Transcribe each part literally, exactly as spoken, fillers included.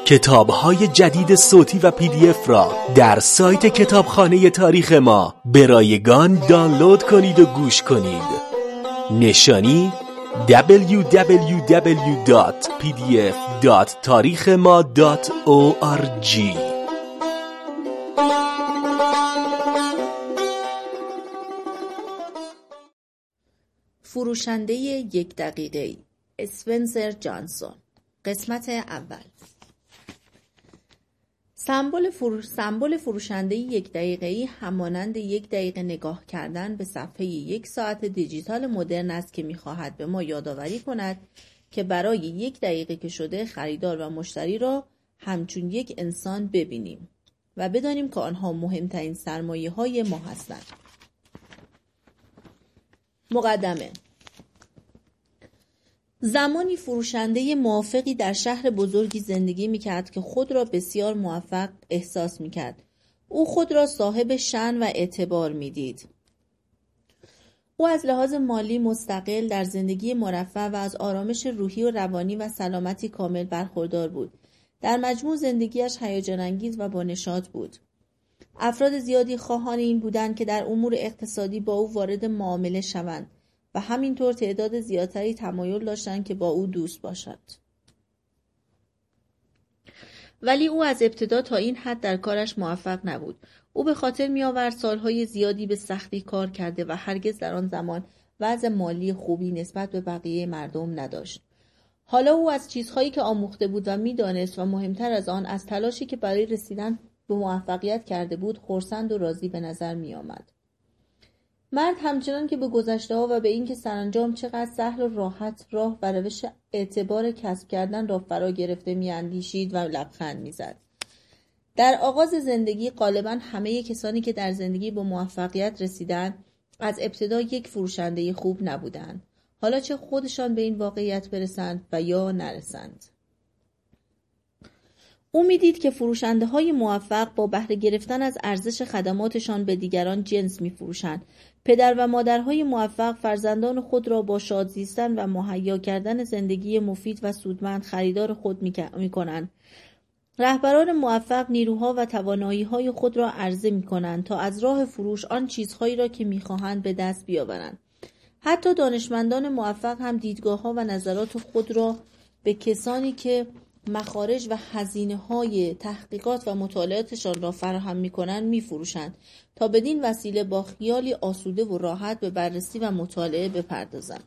کتاب‌های جدید صوتی و پی دی اف را در سایت کتابخانه تاریخ ما به رایگان دانلود کنید و گوش کنید. نشانی دبلیو دبلیو دبلیو دات پی دی اف دات تاریخ ما دات او آر جی. فروشنده یک دقیقه‌ای، اسپنسر جانسون. قسمت اول. سمبل فروش سمبل فروشنده یک دقیقه‌ای همانند یک دقیقه نگاه کردن به صفحه یک ساعت دیجیتال مدرن است که می‌خواهد به ما یادآوری کند که برای یک دقیقه که شده خریدار و مشتری را همچون یک انسان ببینیم و بدانیم که آنها مهمترین سرمایه‌های ما هستند. مقدمه. زمانی فروشنده موفقی در شهر بزرگی زندگی می‌کرد که خود را بسیار موفق احساس می‌کرد. او خود را صاحب شأن و اعتبار می‌دید. او از لحاظ مالی مستقل، در زندگی مرفه و از آرامش روحی و روانی و سلامتی کامل برخوردار بود. در مجموع زندگیش هیجان‌انگیز و با نشاط بود. افراد زیادی خواهان این بودند که در امور اقتصادی با او وارد معامله شوند و همینطور تعداد زیادتری تمایل داشتند که با او دوست باشند. ولی او از ابتدا تا این حد در کارش موفق نبود. او به خاطر می آورد سالهای زیادی به سختی کار کرده و هرگز در آن زمان وضع مالی خوبی نسبت به بقیه مردم نداشت. حالا او از چیزهایی که آموخته بود و می دانست و مهمتر از آن از تلاشی که برای رسیدن به موفقیت کرده بود خرسند و راضی به نظر می آمد. مرد همچنان که به گذشته‌ها و به اینکه سرانجام چقدر سهل و راحت راه و روش اعتبار کسب کردن را فرا گرفته می‌اندیشید و لبخند می‌زد. در آغاز زندگی غالباً همه کسانی که در زندگی به موفقیت رسیدند از ابتدا یک فروشنده خوب نبودند. حالا چه خودشان به این واقعیت برسند و یا نرسند. او می‌دید که فروشنده‌های موفق با بهره گرفتن از ارزش خدماتشان به دیگران جنس می‌فروشند. پدر و مادرهای موفق فرزندان خود را با شاد زیستن و مهیا کردن زندگی مفید و سودمند خریدار خود می‌کنند. رهبران موفق نیروها و توانایی‌های خود را عرضه می‌کنند تا از راه فروش آن چیزهایی را که می‌خواهند به دست بیاورند. حتی دانشمندان موفق هم دیدگاه‌ها و نظرات خود را به کسانی که مخارج و هزینه‌های تحقیقات و مطالعاتشان را فراهم می‌کنند می‌فروشند تا بدین وسیله با خیالی آسوده و راحت به بررسی و مطالعه بپردازند.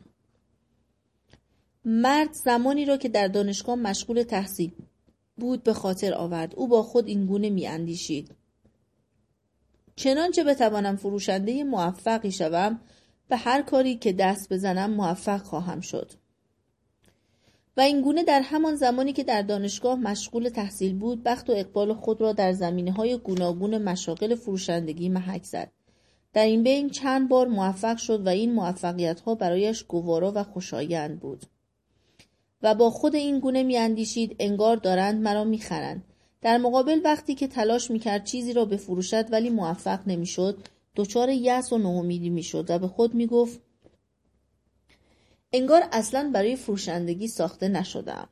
مرد زمانی را که در دانشگاه مشغول تحصیل بود به خاطر آورد. او با خود این گونه می‌اندیشید: چنانچه بتوانم فروشنده موفقی شوم، به هر کاری که دست بزنم موفق خواهم شد. و اینگونه در همان زمانی که در دانشگاه مشغول تحصیل بود، بخت و اقبال خود را در زمینه‌های گوناگون مشاغل فروشندگی محک زد. در این بین چند بار موفق شد و این موفقیت‌ها برایش گوارا و خوشایند بود. و با خود این گونه می‌اندیشید انگار دارند مرا می‌خرند. در مقابل وقتی که تلاش می‌کرد چیزی را بفروشد ولی موفق نمی‌شد، دچار یأس و ناامیدی می‌شد و به خود می‌گفت انگار اصلاً برای فروشندگی ساخته نشدم.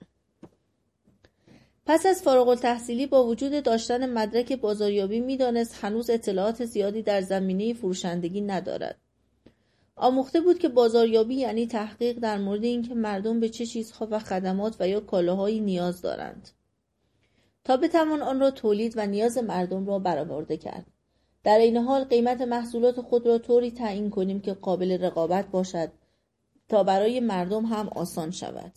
پس از فارغ التحصیلی با وجود داشتن مدرک بازاریابی می‌دانست هنوز اطلاعات زیادی در زمینه فروشندگی ندارد. آموخته بود که بازاریابی یعنی تحقیق در مورد اینکه مردم به چه چیزها و خدمات و یا کالاهایی نیاز دارند تا بتوان آن را تولید و نیاز مردم را برآورده کرد. در این حال قیمت محصولات خود را طوری تعیین کنیم که قابل رقابت باشد تا برای مردم هم آسان شود.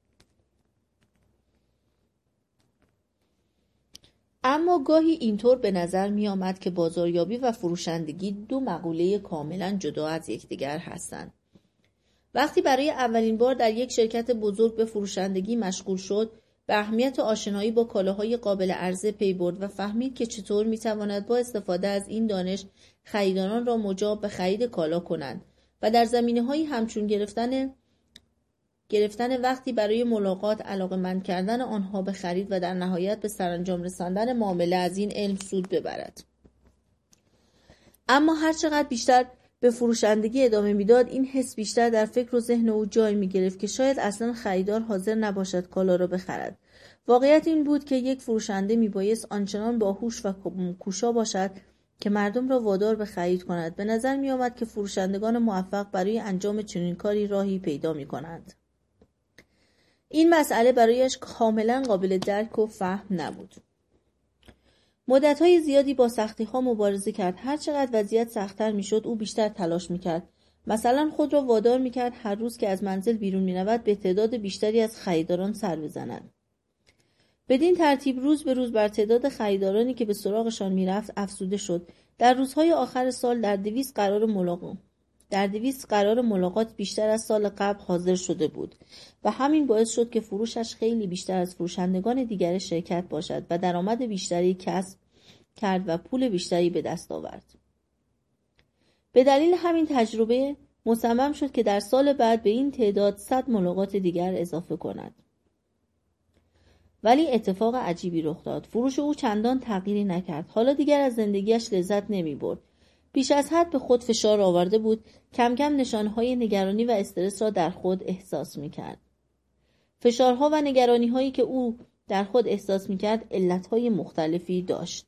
اما گاهی اینطور به نظر می آمد که بازاریابی و فروشندگی دو مقوله کاملا جدا از یکدیگر هستند. وقتی برای اولین بار در یک شرکت بزرگ به فروشندگی مشغول شد، به اهمیت آشنایی با کالاهای قابل عرضه پی برد و فهمید که چطور می تواند با استفاده از این دانش خریداران را مجاب به خرید کالا کنند و در زمینه‌هایی همچون گرفتن گرفتن وقتی برای ملاقات، علاقه‌مند کردن آنها به خرید و در نهایت به سرانجام رساندن معامله از این علم سود ببرد. اما هر چقدر بیشتر به فروشندگی ادامه میداد، این حس بیشتر در فکر و ذهن او جای می گرفت که شاید اصلا خریدار حاضر نباشد کالا را بخرد. واقعیت این بود که یک فروشنده می بایست آنچنان باهوش و کوشا باشد که مردم را وادار به خرید کند. به نظر می آمد که فروشندگان موفق برای انجام چنین کاری راهی پیدا می کنند. این مسئله برایش کاملا قابل درک و فهم نبود. مدت‌های زیادی با سختی‌ها مبارزه کرد. هر چقدر وضعیت سخت‌تر می‌شد، او بیشتر تلاش می‌کرد. مثلا خود را وادار می‌کرد هر روز که از منزل بیرون می‌رود به تعداد بیشتری از خریداران سر بزند. بدین ترتیب روز به روز بر تعداد خریدارانی که به سراغشان می‌رفت افزوده شد. در روزهای آخر سال در دویست قرار ملاقات در دویست قرار ملاقات بیشتر از سال قبل حاضر شده بود و همین باعث شد که فروشش خیلی بیشتر از فروشندگان دیگر شرکت باشد و درآمد بیشتری کسب کرد و پول بیشتری به دست آورد. به دلیل همین تجربه مصمم شد که در سال بعد به این تعداد صد ملاقات دیگر اضافه کند. ولی اتفاق عجیبی رخ داد. فروش او چندان تغییری نکرد. حالا دیگر از زندگیش لذت نمی برد. بیش از حد به خود فشار آورده بود. کم کم نشانهای نگرانی و استرس را در خود احساس می کرد. فشارها و نگرانی هایی که او در خود احساس می کرد علتهای مختلفی داشت.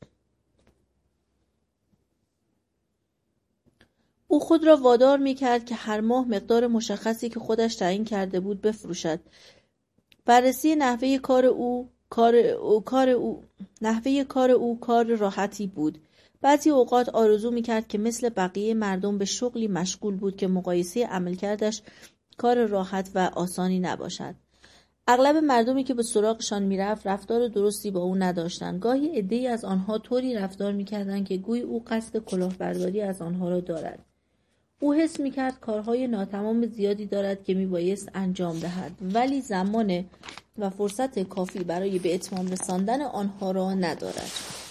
او خود را وادار می کرد که هر ماه مقدار مشخصی که خودش تعیین کرده بود بفروشد. بررسی نحوه کار او کار او کار او نحوه کار او کار راحتی بود. بعضی اوقات آرزو می‌کرد که مثل بقیه مردم به شغلی مشغول بود که مقایسه عملکردش کار راحت و آسانی نباشد. اغلب مردمی که به سراغشان میرفت رفتار درستی با او نداشتند. گاهی عده‌ای از آنها طوری رفتار می‌کردند که گویی او قصد کلاهبرداری از آنها را دارد. او حس می‌کرد کارهای ناتمام زیادی دارد که میبایست انجام دهد، ولی زمان و فرصت کافی برای به اتمام رساندن آنها را ندارد.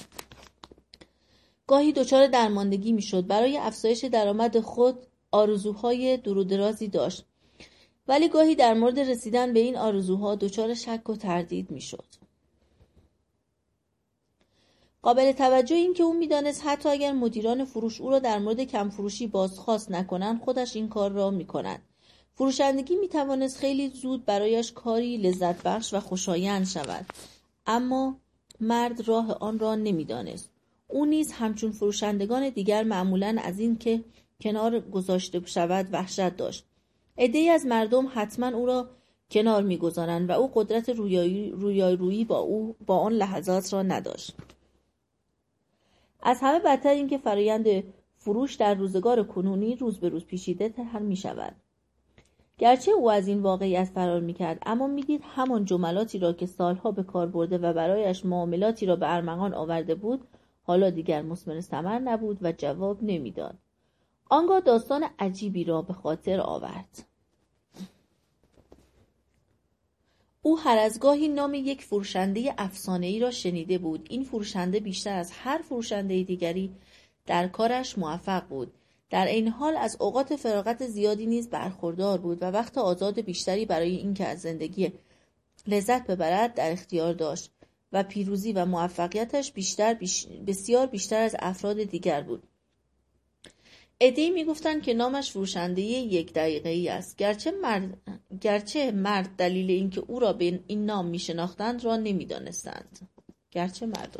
گاهی دچار درماندگی میشد. برای افزایش درآمد خود آرزوهای دور و درازی داشت، ولی گاهی در مورد رسیدن به این آرزوها دچار شک و تردید میشد. قابل توجه این که او میدانست حتی اگر مدیران فروش او را در مورد کم فروشی بازخواست نکنند، خودش این کار را میکند. فروشندگی میتوانست خیلی زود برایش کاری لذت بخش و خوشایند شود، اما مرد راه آن را نمیدانست. او نیز همچون فروشندگان دیگر معمولاً از این که کنار گذاشته شود وحشت داشت. عده‌ای از مردم حتما او را کنار میگذارند و او قدرت رویایی رویارویی با او با آن لحظات را نداشت. از همه بدتر این که فرایند فروش در روزگار کنونی روز به روز پیچیده تر می شود. گرچه او از این واقعیت فرار می کرد، اما می دید همان جملاتی را که سالها به کار برده و برایش معاملاتی را به ارمغان آورده بود، حالا دیگر مثمر ثمر نبود و جواب نمی داد. آنگاه داستان عجیبی را به خاطر آورد. او هر از گاهی نام یک فروشنده افسانه‌ای را شنیده بود. این فروشنده بیشتر از هر فروشنده دیگری در کارش موفق بود. در این حال از اوقات فراغت زیادی نیز برخوردار بود و وقت آزاد بیشتری برای اینکه از زندگی لذت ببرد در اختیار داشت و پیروزی و موفقیتش بیشتر بیش... بسیار بیشتر از افراد دیگر بود. عده‌ای می‌گفتند که نامش فروشنده یک دقیقه‌ای است. گرچه مرد گرچه مرد دلیل اینکه او را به این نام می‌شناختند را نمی‌دانستند. گرچه مردم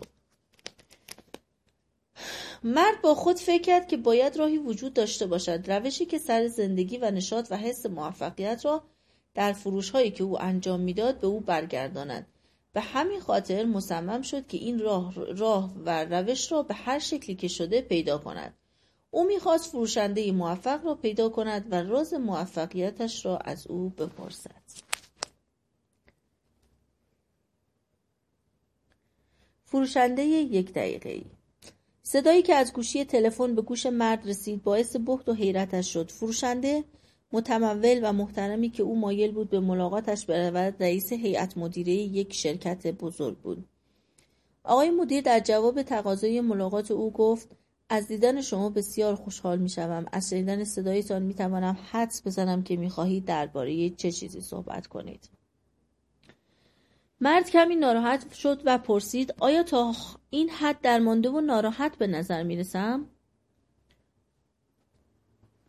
مرد با خود فکر کرد که باید راهی وجود داشته باشد، روشی که سر زندگی و نشاط و حس موفقیت را در فروش‌هایی که او انجام می‌داد به او برگرداند. به همین خاطر مصمم شد که این راه راه و روش را به هر شکلی که شده پیدا کند. او می‌خواست فروشنده موفق را پیدا کند و راز موفقیتش را از او بپرسد. فروشنده یک دقیقه‌ای. صدایی که از گوشی تلفن به گوش مرد رسید باعث بهت و حیرتش شد. فروشنده متمول و محترمی که او مایل بود به ملاقاتش برود رئیس هیئت مدیره یک شرکت بزرگ بود. آقای مدیر در جواب تقاضای ملاقات او گفت: از دیدن شما بسیار خوشحال می شوم. از شنیدن صدایتان می توانم حدس بزنم که می خواهید درباره چه چیزی صحبت کنید. مرد کمی ناراحت شد و پرسید: آیا تا این حد درمانده و ناراحت به نظر می رسم؟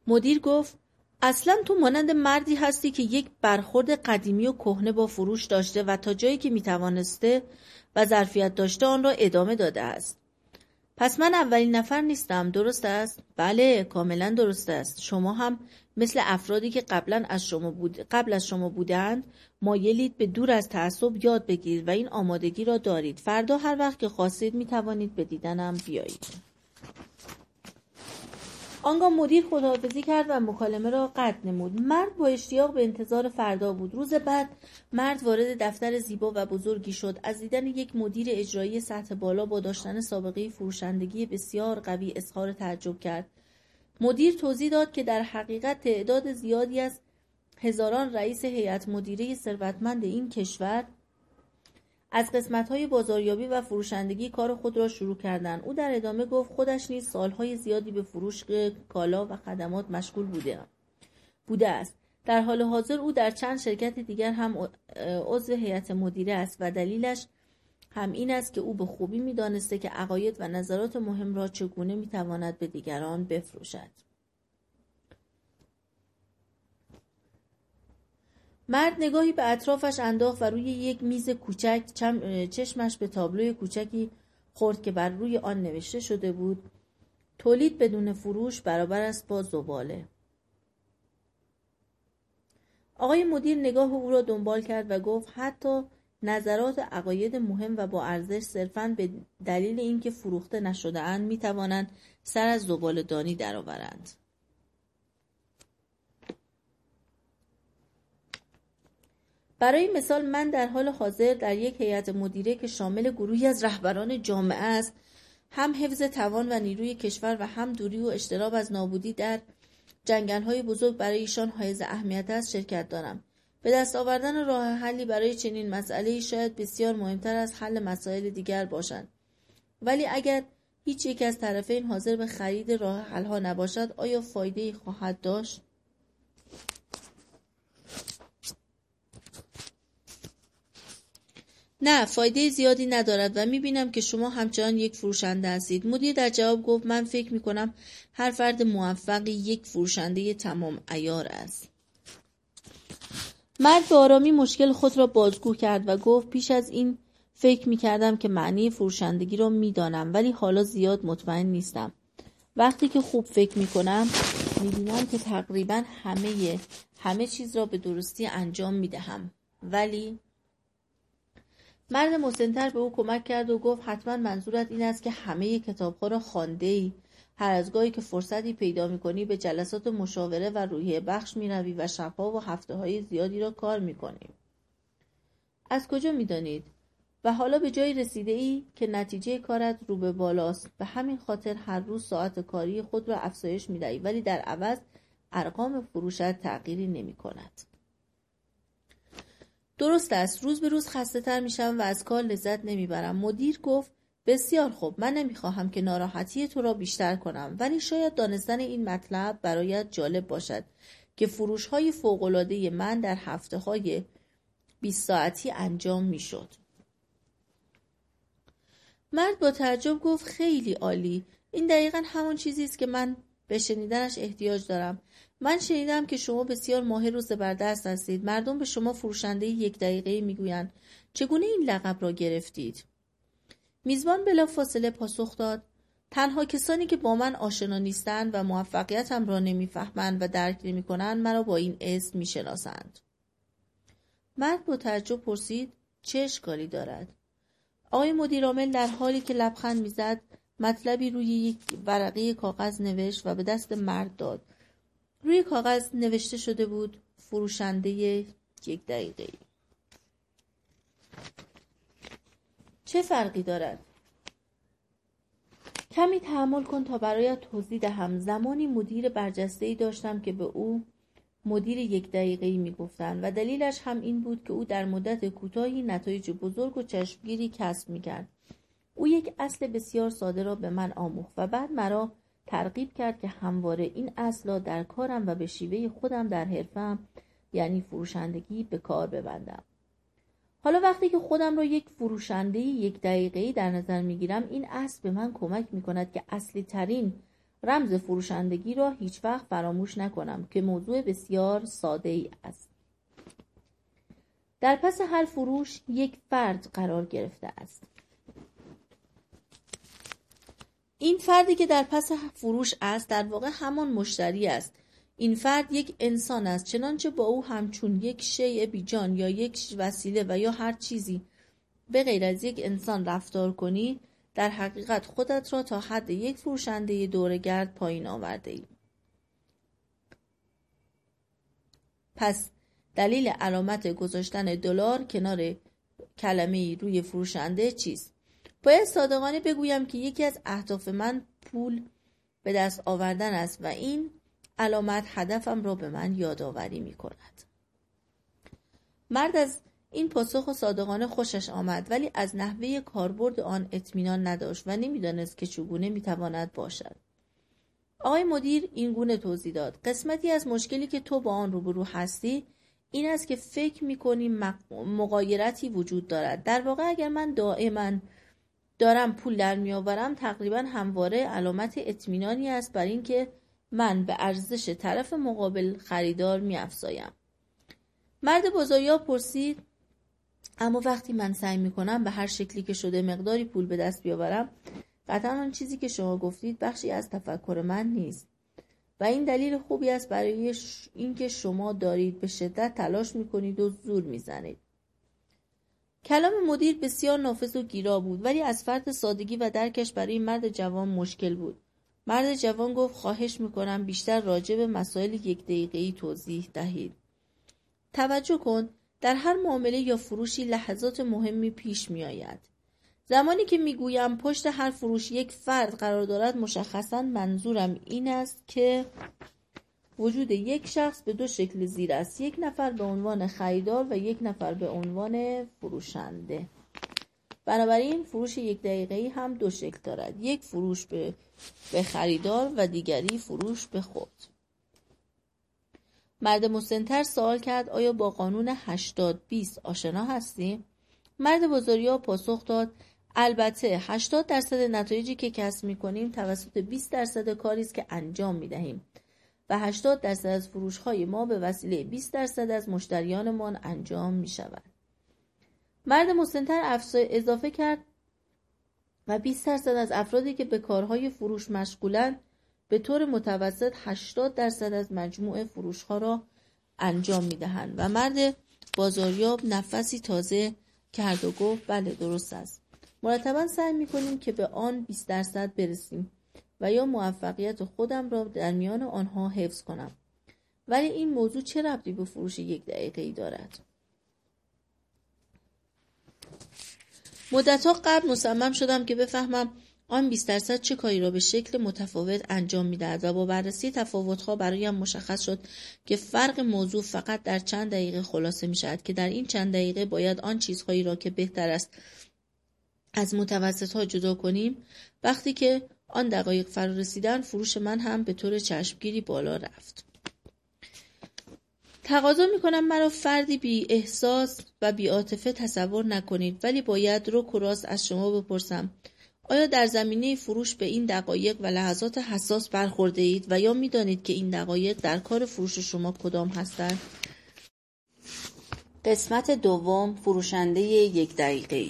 مدیر گفت اصلا تو مانند مردی هستی که یک برخورد قدیمی و کهنه با فروش داشته و تا جایی که میتوانسته و ظرفیت داشته آن را ادامه داده است. پس من اولین نفر نیستم، درست است؟ بله، کاملا درست است. شما هم مثل افرادی که قبلا از شما بود قبل از شما بودند مایلید به دور از تعصب یاد بگیرید و این آمادگی را دارید. فردا هر وقت که خواستید می توانید به دیدنم بیایید. آنگاه مدیر خداحافظی کرد و مکالمه را قطع نمود. مرد با اشتیاق به انتظار فردا بود. روز بعد مرد وارد دفتر زیبا و بزرگی شد. از دیدن یک مدیر اجرایی سطح بالا با داشتن سابقه فروشندگی بسیار قوی اظهار تعجب کرد. مدیر توضیح داد که در حقیقت تعداد زیادی از هزاران رئیس هیئت مدیره ثروتمند این کشور از قسمت‌های بازاریابی و فروشندگی کار خود را شروع کردند. او در ادامه گفت خودش نیز سالهای زیادی به فروش کالا و خدمات مشغول بوده بوده است. در حال حاضر او در چند شرکت دیگر هم عضو هیئت مدیره است و دلیلش هم این است که او به خوبی می‌دانسته که عقاید و نظرات مهم را چگونه می‌تواند به دیگران بفروشد. مرد نگاهی به اطرافش انداخت و روی یک میز کوچک چشمش به تابلوی کوچکی خورد که بر روی آن نوشته شده بود تولید بدون فروش برابر است با زباله. آقای مدیر نگاه او را دنبال کرد و گفت حتی نظرات عقاید مهم و با ارزش صرفاً به دلیل اینکه فروخته نشده اند می توانند سر از زباله دانی درآورند. برای مثال من در حال حاضر در یک هیئت مدیره که شامل گروهی از رهبران جامعه است هم حفظ توان و نیروی کشور و هم دوری و اجتناب از نابودی در جنگل‌های بزرگ برای ایشان حائز اهمیت است شرکت دارم. به دست آوردن راه حلی برای چنین مسئله‌ای شاید بسیار مهمتر از حل مسائل دیگر باشد. ولی اگر هیچ یک از طرفین حاضر به خرید راه حل‌ها نباشد آیا فایده‌ای خواهد داشت؟ نه، فایده زیادی ندارد و می‌بینم که شما همچنان یک فروشنده هستید. مدیر در جواب گفت من فکر می‌کنم هر فرد موفقی یک فروشنده تمام عیار است. مرد به آرامی مشکل خود را بازگو کرد و گفت پیش از این فکر می‌کردم که معنی فروشندگی را می‌دانم ولی حالا زیاد مطمئن نیستم. وقتی که خوب فکر می‌کنم می‌بینم که تقریباً همه همه چیز را به درستی انجام می‌دهم. ولی مرد مسن‌تر به او کمک کرد و گفت حتما منظورت این است که همه کتاب‌ها را خوانده‌ای. هر از گاهی که فرصتی پیدا می‌کنی به جلسات مشاوره و روحیه بخش می‌روی و شب‌ها و هفته‌های زیادی را کار می‌کنی. از کجا می‌دانید؟ و حالا به جایی رسیده‌ای که نتیجه کارت رو به بالاست. به همین خاطر هر روز ساعت کاری خود را افزایش می‌دهی ولی در عوض ارقام فروشت تغییری نمی‌کند. درست است، روز به روز خسته تر میشم و از کار لذت نمیبرم. مدیر گفت بسیار خوب، من نمیخواهم که ناراحتی تو را بیشتر کنم ولی شاید دانستن این مطلب برایت جالب باشد که فروش های فوق‌العاده من در هفته های بیست ساعتی انجام میشد. مرد با تعجب گفت خیلی عالی، این دقیقاً همون چیزی است که من به شنیدنش احتیاج دارم. من شنیدم که شما بسیار ماهر و زبردست هستید. مردم به شما فروشنده یک دقیقه‌ای میگویند. چگونه این لقب را گرفتید؟ میزبان بلافاصله پاسخ داد تنها کسانی که با من آشنا نیستند و موفقیتم را نمیفهمند و درک نمی‌کنند مرا با این اسم میشناسند. مرد با تعجب پرسید چه اشکالی دارد؟ آقای مدیر عامل در حالی که لبخند میزد مطلبی روی یک ورقه کاغذ نوشت و به دست مرد داد. روی کاغذ نوشته شده بود فروشنده یک دقیقه‌ای. چه فرقی دارد؟ کمی تحمل کن تا برایت توضیح دهم. زمانی مدیر برجسته‌ای داشتم که به او مدیر یک دقیقه‌ای میگفتند و دلیلش هم این بود که او در مدت کوتاهی نتایج بزرگ و چشمگیری کسب میکرد. او یک اصل بسیار ساده را به من آموخت و بعد مرا ترغیب کرد که همواره این اصل را در کارم و به شیوه خودم در حرفم یعنی فروشندگی به کار ببندم. حالا وقتی که خودم را یک فروشنده یک دقیقه‌ای در نظر میگیرم این اصل به من کمک میکند که اصلی ترین رمز فروشندگی را هیچ وقت فراموش نکنم که موضوع بسیار ساده ای است. در پس هر فروش یک فرد قرار گرفته است. این فردی که در پس فروش است در واقع همان مشتری است. این فرد یک انسان است، چنانچه با او همچون یک شیء بیجان یا یک وسیله و یا هر چیزی به غیر از یک انسان رفتار کنی، در حقیقت خودت را تا حد یک فروشنده دوره‌گرد پایین آورده ای. پس دلیل علامت گذاشتن دلار کنار کلمه‌ای روی فروشنده چیست؟ باید صادقانه بگویم که یکی از اهداف من پول به دست آوردن است و این علامت هدفم را به من یادآوری می کند. مرد از این پاسخ صادقانه خوشش آمد، ولی از نحوه کاربرد آن اطمینان نداشت و نمیدانست که چگونه میتواند باشد. آقای مدیر این گونه توضیح داد: قسمتی از مشکلی که تو با آن روبرو هستی این است که فکر میکنی مغایرتی وجود دارد. در واقع اگر من دائما دارم پول در میآورم، تقریبا همواره علامت اطمینانی است بر این که من به ارزش طرف مقابل خریدار میافزایم. مرد بازاریاب پرسید: اما وقتی من سعی میکنم به هر شکلی که شده مقداری پول به دست بیاورم، قطعا آن چیزی که شما گفتید بخشی از تفکر من نیست و این دلیل خوبی است برای ش... اینکه شما دارید به شدت تلاش میکنید و زور میزنید. کلام مدیر بسیار نافذ و گیرا بود، ولی از فرط سادگی و درکش برای مرد جوان مشکل بود. مرد جوان گفت: خواهش میکنم بیشتر راجع به مسائل یک دقیقه‌ای توضیح دهید. توجه کن، در هر معامله یا فروشی لحظات مهمی پیش می آید. زمانی که می گویم پشت هر فروش یک فرد قرار دارد، مشخصاً منظورم این است که وجود یک شخص به دو شکل زیر است: یک نفر به عنوان خریدار و یک نفر به عنوان فروشنده. بنابراین فروش یک دقیقه‌ای هم دو شکل دارد: یک فروش به, به خریدار و دیگری فروش به خود. مرد مسن‌تر سوال کرد: آیا با قانون هشتاد بیست آشنا هستی؟ مرد بازاریاب پاسخ داد: البته هشتاد درصد نتایجی که کسب می‌کنیم توسط بیست درصد کاری است که انجام می‌دهیم و هشتاد درصد از فروش‌های ما به وسیله بیست درصد از مشتریانمان انجام می‌شود. مرد مسن‌تر اضافه کرد: و بیست درصد از افرادی که به کارهای فروش مشغولند به طور متوسط هشتاد درصد از مجموع فروش‌ها را انجام می‌دهند. و مرد بازاریاب نفسی تازه کرد و گفت: بله درست است. مرتباً سعی می‌کنیم که به آن بیست درصد برسیم و یا موفقیت خودم را در میان آنها حفظ کنم. ولی این موضوع چه ربطی به فروش یک دقیقه‌ای دارد؟ مدت‌ها قبل مصمم شدم که بفهمم آن بیست درصد چه کاری را به شکل متفاوت انجام می‌دهد و با بررسی تفاوت‌ها برایم مشخص شد که فرق موضوع فقط در چند دقیقه خلاصه می‌شود که در این چند دقیقه باید آن چیزهایی را که بهتر است از متوسط‌ها جدا کنیم. وقتی که آن دقایق فرا رسیدن، فروش من هم به طور چشمگیری بالا رفت. تقاضا می‌کنم مرا فردی بی احساس و بی عاطفه تصور نکنید، ولی باید رک و راست از شما بپرسم: آیا در زمینه فروش به این دقایق و لحظات حساس برخورده اید و یا می‌دانید که این دقایق در کار فروش شما کدام هستند؟ قسمت دوم: فروشنده یک دقیقه‌ای.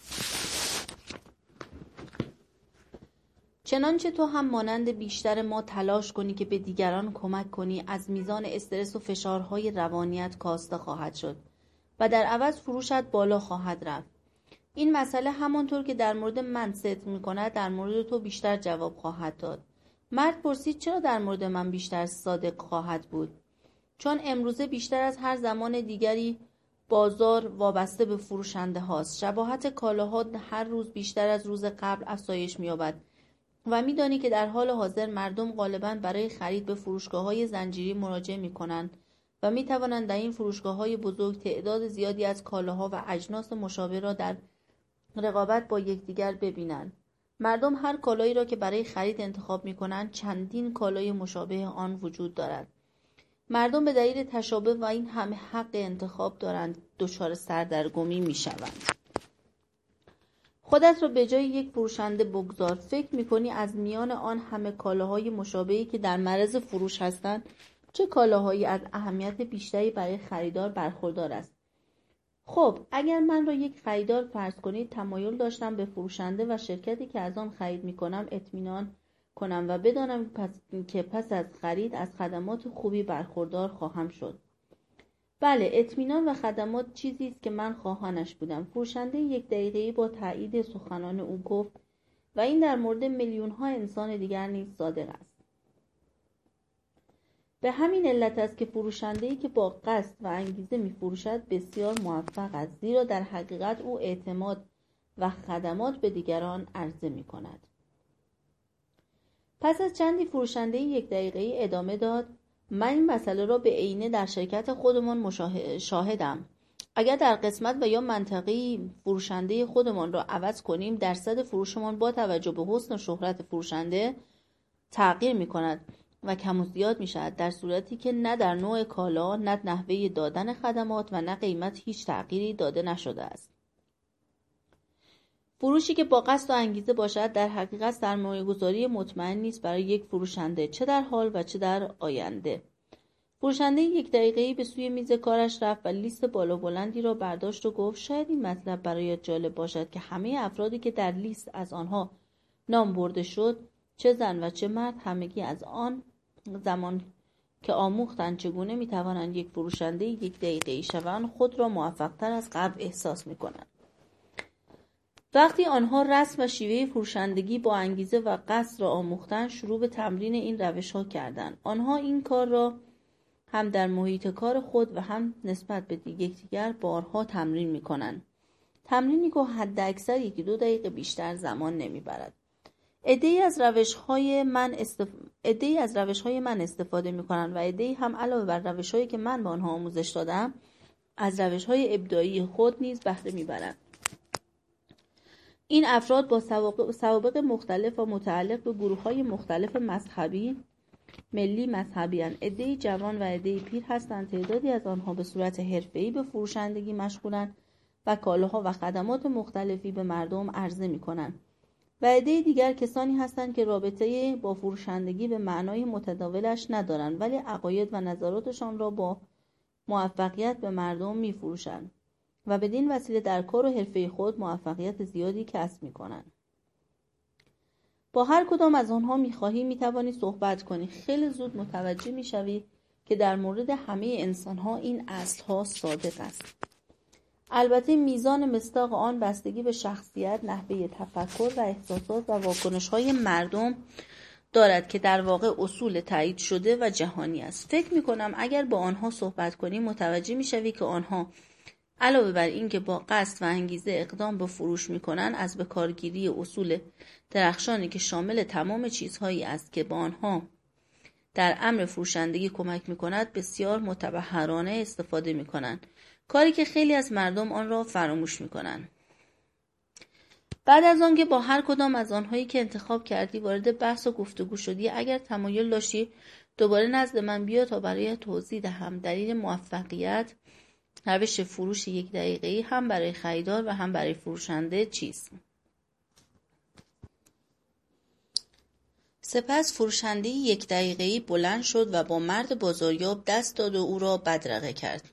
چنانچه تو هم مانند بیشتر ما تلاش کنی که به دیگران کمک کنی، از میزان استرس و فشارهای روانیت کاسته خواهد شد و در عوض فروشت بالا خواهد رفت. این مسئله همانطور که در مورد من صدق می‌کند در مورد تو بیشتر جواب خواهد داد. مرد پرسید: چرا در مورد من بیشتر صادق خواهد بود؟ چون امروزه بیشتر از هر زمان دیگری بازار وابسته به فروشنده هاست. شباهت کالاها هر روز بیشتر از روز قبل افزایش می‌یابد و می‌دانی که در حال حاضر مردم غالباً برای خرید به فروشگاه‌های زنجیری مراجعه می‌کنند و می‌توانند در این فروشگاه‌های بزرگ تعداد زیادی از کالاها و اجناس مشابه را در رقابت با یکدیگر ببینند. مردم هر کالایی را که برای خرید انتخاب می‌کنند چندین کالای مشابه آن وجود دارد. مردم به دلیل تشابه و این همه حق انتخاب دارند دچار سردرگمی می‌شوند. خودت را به جای یک فروشنده بگذار. فکر می‌کنی از میان آن همه کالاهای مشابهی که در معرض فروش هستند چه کالاهایی از اهمیت بیشتری برای خریدار برخوردار است؟ خب اگر من را یک خریدار فرض کنید، تمایل داشتم به فروشنده و شرکتی که از آن خرید می‌کنم اطمینان کنم و بدانم پس که پس از خرید از خدمات خوبی برخوردار خواهم شد. بله، اطمینان و خدمات چیزی است که من خواهانش بودم. فروشنده یک دقیقه‌ای با تایید سخنان او گفت و این در مورد میلیون‌ها انسان دیگر نیز صادق است. به همین علت است که فروشنده‌ای که با قصد و انگیزه می‌فروشد بسیار موفق است، زیرا در حقیقت او اعتماد و خدمات به دیگران عرضه می‌کند. پس از چندی فروشنده یک دقیقه‌ای ادامه داد: من این مسئله را به عینه در شرکت خودمان شاهدم. اگر در قسمت و یا منطقه‌ای فروشنده خودمان را عوض کنیم، درصد فروشمان با توجه به حسن و شهرت فروشنده تغییر می‌کند و کم و زیاد می‌شود، در صورتی که نه در نوع کالا، نه نحوه دادن خدمات و نه قیمت هیچ تغییری داده نشده است. فروشی که با قصد و انگیزه باشد در حقیقت سرمایه‌گذاری مطمئن نیست برای یک فروشنده، چه در حال و چه در آینده. فروشنده یک دقیقه‌ای به سوی میز کارش رفت و لیست بالا بلندی را برداشت و گفت: شاید این مطلب برایت جالب باشد که همه افرادی که در لیست از آنها نام برده شد، چه زن و چه مرد، همگی از آن زمان که آموختند چگونه می‌توانند یک فروشنده یک دقیقه‌ای شوند، خود را موفق‌تر از قبل احساس می‌کنند. وقتی آنها رسم و شیوه فروشندگی با انگیزه و قصد را آموختند، شروع به تمرین این روش‌ها کردند. آنها این کار را هم در محیط کار خود و هم نسبت به یکدیگر بارها تمرین می‌کنند. تمرینی که حداکثر یکی دو دقیقه بیشتر زمان نمی‌برد. عده‌ای از روش‌های من استف... عده‌ای از روش‌های من استفاده می‌کنند و عده‌ای هم علاوه بر روش‌هایی که من به آنها آموزش دادم، از روش‌های ابداعی خود نیز بهره می‌برند. این افراد با سوابق مختلف و متعلق به گروه‌های مختلف مذهبی، ملی مذهبی‌اند. عده‌ای جوان و عده‌ای پیر هستند. تعدادی از آنها به صورت حرفه‌ای به فروشندگی مشغولند و کالاها و خدمات مختلفی به مردم عرضه می‌کنند. و عده دیگر کسانی هستند که رابطه با فروشندگی به معنای متداولش ندارند، ولی عقاید و نظراتشان را با موفقیت به مردم می‌فروشند و بدین وسیله در کار و حرفه خود موفقیت زیادی کسب می‌کنند. با هر کدام از آنها می‌خواهی می‌توانی صحبت کنی. خیلی زود متوجه می‌شوی که در مورد همه انسان‌ها این اصل‌ها صادق است. البته میزان مصداق آن بستگی به شخصیت، نحوه تفکر و احساسات و واکنش‌های مردم دارد که در واقع اصول تایید شده و جهانی است. فکر می‌کنم اگر با آنها صحبت کنی متوجه می‌شوی که آنها علاوه بر این که با قصد و انگیزه اقدام به فروش می‌کنند، از به کارگیری اصول درخشانی که شامل تمام چیزهایی است که با آنها در امر فروشندگی کمک می‌کند بسیار متبحرانه استفاده می‌کنند، کاری که خیلی از مردم آن را فراموش می‌کنند. بعد از آن که با هر کدام از آنهایی که انتخاب کردی وارد بحث و گفتگو شدی، اگر تمایل داشتی دوباره نزد من بیا تا برای توضیح دهم دلیل موفقیت روش فروش یک دقیقه‌ای هم برای خریدار و هم برای فروشنده چیست. سپس فروشنده یک دقیقه‌ای بلند شد و با مرد بازاریاب دست داد و او را بدرقه کرد.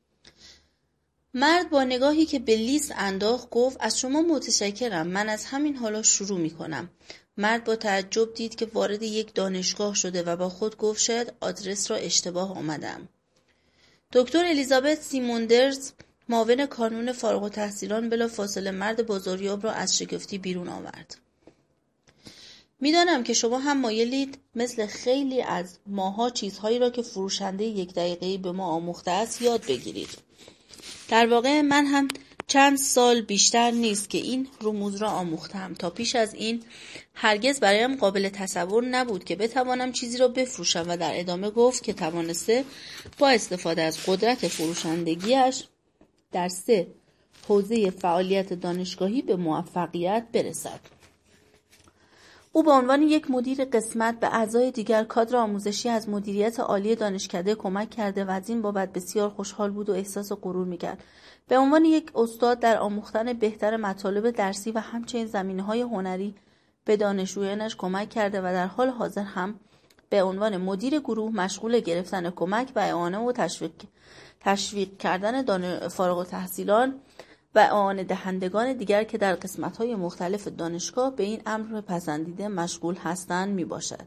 مرد با نگاهی که به لیست انداخت گفت: از شما متشکرم، من از همین حالا شروع می کنم. مرد با تعجب دید که وارد یک دانشگاه شده و با خود گفت: شاید آدرس را اشتباه آمدم. دکتر الیزابت سیموندرز، معاون کانون فارغ التحصیلان، بلافاصله مرد بازاریاب را از شگفتی بیرون آورد. میدانم که شما هم مایلید مثل خیلی از ماها چیزهایی را که فروشنده یک دقیقه‌ای به ما آموخته است یاد بگیرید. در واقع من هم چند سال بیشتر نیست که این رموز را آموختم. تا پیش از این هرگز برایم قابل تصور نبود که بتوانم چیزی را بفروشم و در ادامه گفت که توانسته با استفاده از قدرت فروشندگیش در سه حوزه فعالیت دانشگاهی به موفقیت برسد. او به عنوان یک مدیر قسمت به اعضای دیگر کادر آموزشی از مدیریت عالی دانشکده کمک کرده و از این بابت بسیار خوشحال بود و احساس غرور می‌کرد. به عنوان یک استاد در آموختن بهتر مطالب درسی و همچنین زمینه‌های هنری به دانشجویانش کمک کرده و در حال حاضر هم به عنوان مدیر گروه مشغول گرفتن کمک و اعانه و تشویق تشویق کردن دان... فارغ التحصیلان و اعانه دهندگان دیگر که در قسمت‌های مختلف دانشگاه به این امر پسندیده مشغول هستند می باشد.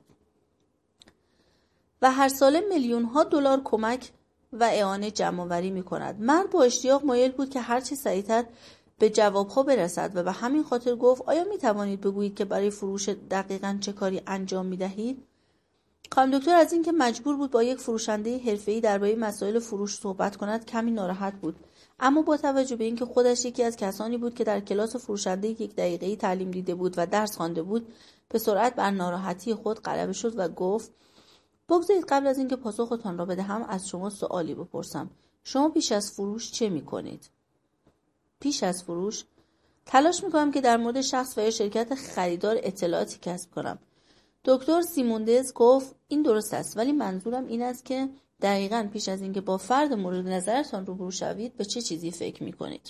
و هر ساله میلیون‌ها دلار کمک و اعانه جمع‌آوری می‌کند. مرد با اشتیاق مایل بود که هرچه سریعتر به جواب‌ها برسد و به همین خاطر گفت آیا می‌توانید بگویید که برای فروش دقیقاً چه کاری انجام می‌دهید؟ خانم دکتر از اینکه مجبور بود با یک فروشنده حرفه‌ای درباره مسائل فروش صحبت کند کمی ناراحت بود، اما با توجه به اینکه خودش یکی از کسانی بود که در کلاس فروشنده یک دقیقه‌ای تعلیم دیده بود و درس خوانده بود، به سرعت بر ناراحتی خود غلبه شد و گفت بگذارید قبل از اینکه پاسختان را بدهم از شما سوالی بپرسم. شما پیش از فروش چه می‌کنید؟ پیش از فروش تلاش می‌کنم که در مورد شخص و یا شرکت خریدار اطلاعاتی کسب کنم. دکتر سیموندز گفت این درست است، ولی منظورم این است که دقیقاً پیش از اینکه با فرد مورد نظرتان روبرو شوید به چه چیزی فکر می‌کنید؟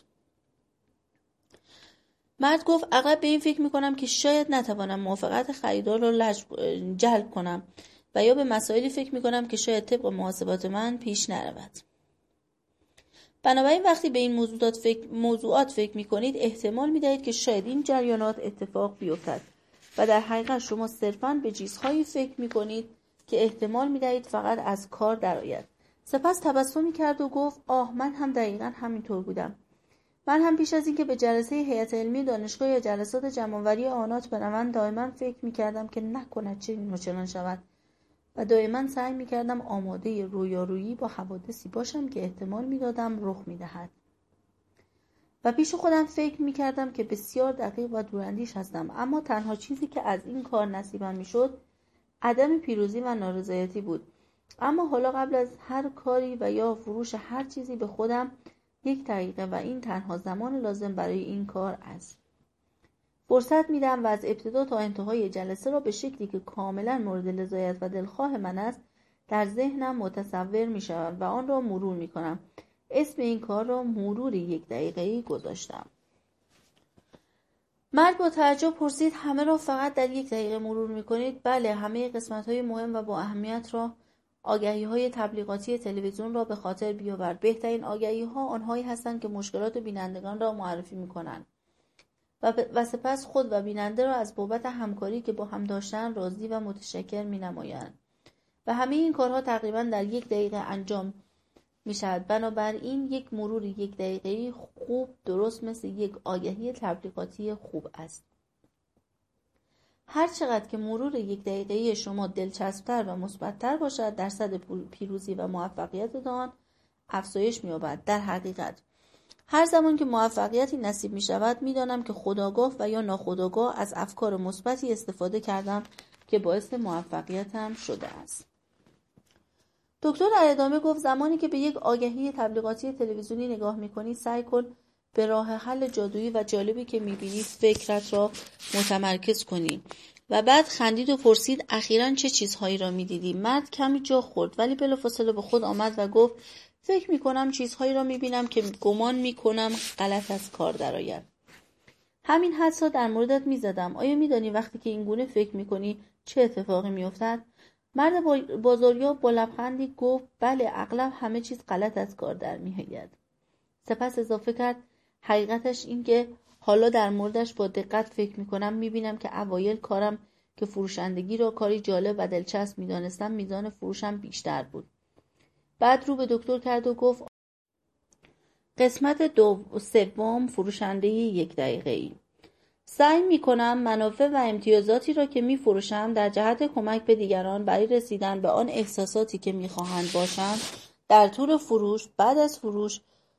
مرد گفت اغلب به این فکر می‌کنم که شاید نتوانم موافقت خریدار را جلب کنم و یا به مسائلی فکر می‌کنم که شاید طبق محاسبات من پیش نرود. بنابراین وقتی به این موضوعات فکر, موضوعات فکر می‌کنید احتمال می‌دهید که شاید این جریانات اتفاق بیفتد و در حقیقت شما صرفاً به چیزهایی فکر می‌کنید که احتمال می‌دهید فقط از کار درآید. سپس تبسمی کرد و گفت آه من هم دقیقاً همینطور بودم. من هم پیش از اینکه به جلسه هیئت علمی دانشگاه یا جلسات جمع‌آوری آنات بروم دائما فکر می‌کردم که نکند چنین و چنان شود و دائما سعی می‌کردم آماده رویارویی با حوادثی باشم که احتمال می‌دادم رخ می‌دهد. و پیش خودم فکر می‌کردم که بسیار دقیق و دوراندیش هستم، اما تنها چیزی که از این کار نصیبم می‌شد عدم پیروزی و نارضایتی بود. اما حالا قبل از هر کاری و یا فروش هر چیزی به خودم یک دقیقه و این تنها زمان لازم برای این کار است. فرصت میدم و از ابتدا تا انتهای جلسه را به شکلی که کاملا مورد رضایت و دلخواه من است در ذهنم متصور می شود و آن را مرور می کنم. اسم این کار را مرور یک دقیقه‌ای گذاشتم. مرد با تعجب پرسید همه را فقط در یک دقیقه مرور می کنید؟ بله، همه قسمت های مهم و با اهمیت را آگهی های تبلیغاتی تلویزیون را به خاطر بیاور. بهترین آگهی ها آنهایی هستند که مشکلات بینندگان را معرفی می کنند و, و سپس خود و بیننده را از بابت همکاری که با هم داشتن راضی و متشکر می نمایند. و همه این کارها تقریبا در یک دقیقه انجام می شود. بنابراین یک مرور یک دقیقه‌ای خوب درست مثل یک آگهی تبلیغاتی خوب است. هر چقدر که مرور یک دقیقه‌ای شما دلچسب‌تر و مثبت‌تر باشد، درصد پیروزی و موفقیت آن افزایش می‌یابد. در حقیقت هر زمان که موفقیتی نصیب می‌شود، می‌دانم که خودآگاه و یا ناخودآگاه از افکار مثبتی استفاده کردم که باعث موفقیتم شده است. دکتر در ادامه گفت زمانی که به یک آگهی تبلیغاتی تلویزیونی نگاه می‌کنی، سعی کن به راه حل جادویی و جالبی که می‌بینی فکرت را متمرکز کنی. و بعد خندید و پرسید اخیراً چه چیزهایی را می‌دیدی؟ مرد کمی جا خورد ولی بلافاصله به خود آمد و گفت فکر می‌کنم چیزهایی را می‌بینم که گمان می‌کنم غلط از کار درآید. همین حدس را در موردت می‌زدم. آیا می‌دانی وقتی که این گونه فکر می‌کنی چه اتفاقی می‌افتد؟ مرد بازاریاب با لبخندی گفت بله، اغلب همه چیز غلط از کار در می‌آید. سپس اضافه کرد حقیقتش این که حالا در موردش با دقت فکر می‌کنم می‌بینم که اوایل کارم که فروشندگی را کاری جالب و دلچسب می‌دانستم میزان فروشم بیشتر بود. بعد رو به دکتر کرد و گفت قسمت دو سوم فروشنده یک دقیقه‌ای. سعی می‌کنم منافع و امتیازاتی را که می‌فروشم در جهت کمک به دیگران برای رسیدن به آن احساساتی که می‌خواهند باشند در طول فروش، بعد از فروش.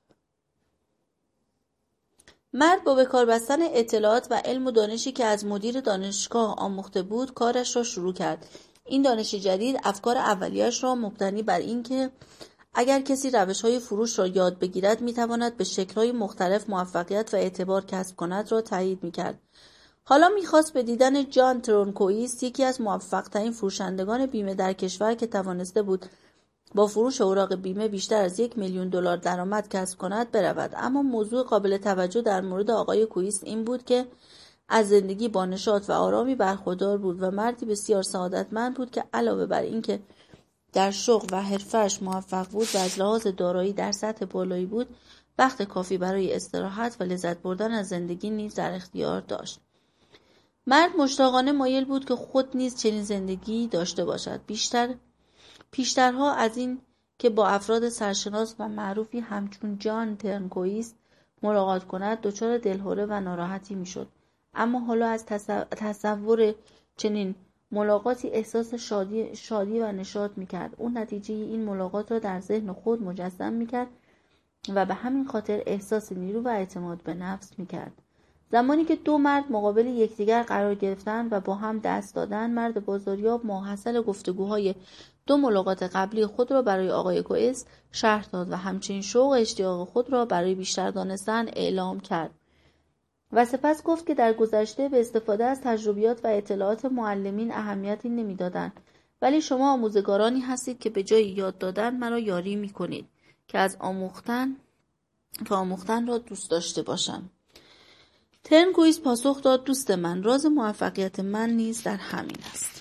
مرد با بکار بستن اطلاعات و علم و دانشی که از مدیر دانشگاه آموخته بود کارش را شروع کرد. این دانش جدید افکار اولیه‌اش را مبتنی بر این که اگر کسی روش‌های فروش را یاد بگیرد می‌تواند به شکل‌های مختلف موفقیت و اعتبار کسب کند را تایید می‌کرد. حالا میخواست به دیدن جان ترونکوئیست، یکی از موفق‌ترین فروشندگان بیمه در کشور که توانسته بود با فروش اوراق بیمه بیشتر از یک میلیون دلار درآمد کسب کند برود. اما موضوع قابل توجه در مورد آقای کوئیست این بود که از زندگی با نشاط و آرامی برخوردار بود و مردی بسیار سعادتمند بود که علاوه بر اینکه در شغل و حرفش موفق بود و از لحاظ دارایی در سطح بالایی بود، وقت کافی برای استراحت و لذت بردن از زندگی نیز در اختیار داشت. مرد مشتاقانه مایل بود که خود نیز چنین زندگی داشته باشد. بیشتر پیشترها از این که با افراد سرشناس و معروفی همچون جان ترونکوئیست ملاقات کند دچار دلهره و ناراحتی میشد. اما حالا از تصور چنین ملاقاتی احساس شادی, شادی و نشاط میکرد. اون نتیجه این ملاقات را در ذهن خود مجسم میکرد و به همین خاطر احساس نیرو و اعتماد به نفس میکرد. زمانی که دو مرد مقابل یکدیگر قرار گرفتند و با هم دست دادند، مرد بازاریاب ماحصل گفتگوهای دو ملاقات قبلی خود را برای آقای کوئیست شرح داد و همچنین شوق و اشتیاق خود را برای بیشتر دانستن اعلام کرد و سپس گفت که در گذشته به استفاده از تجربیات و اطلاعات معلمین اهمیتی نمیدادند، ولی شما آموزگارانی هستید که به جای یاد دادن مرا یاری میکنید که از آموختن که آموختن را دوست داشته باشم. ترونکوئیست پاسخ داد: دوست من، راز موفقیت من نیز در همین است.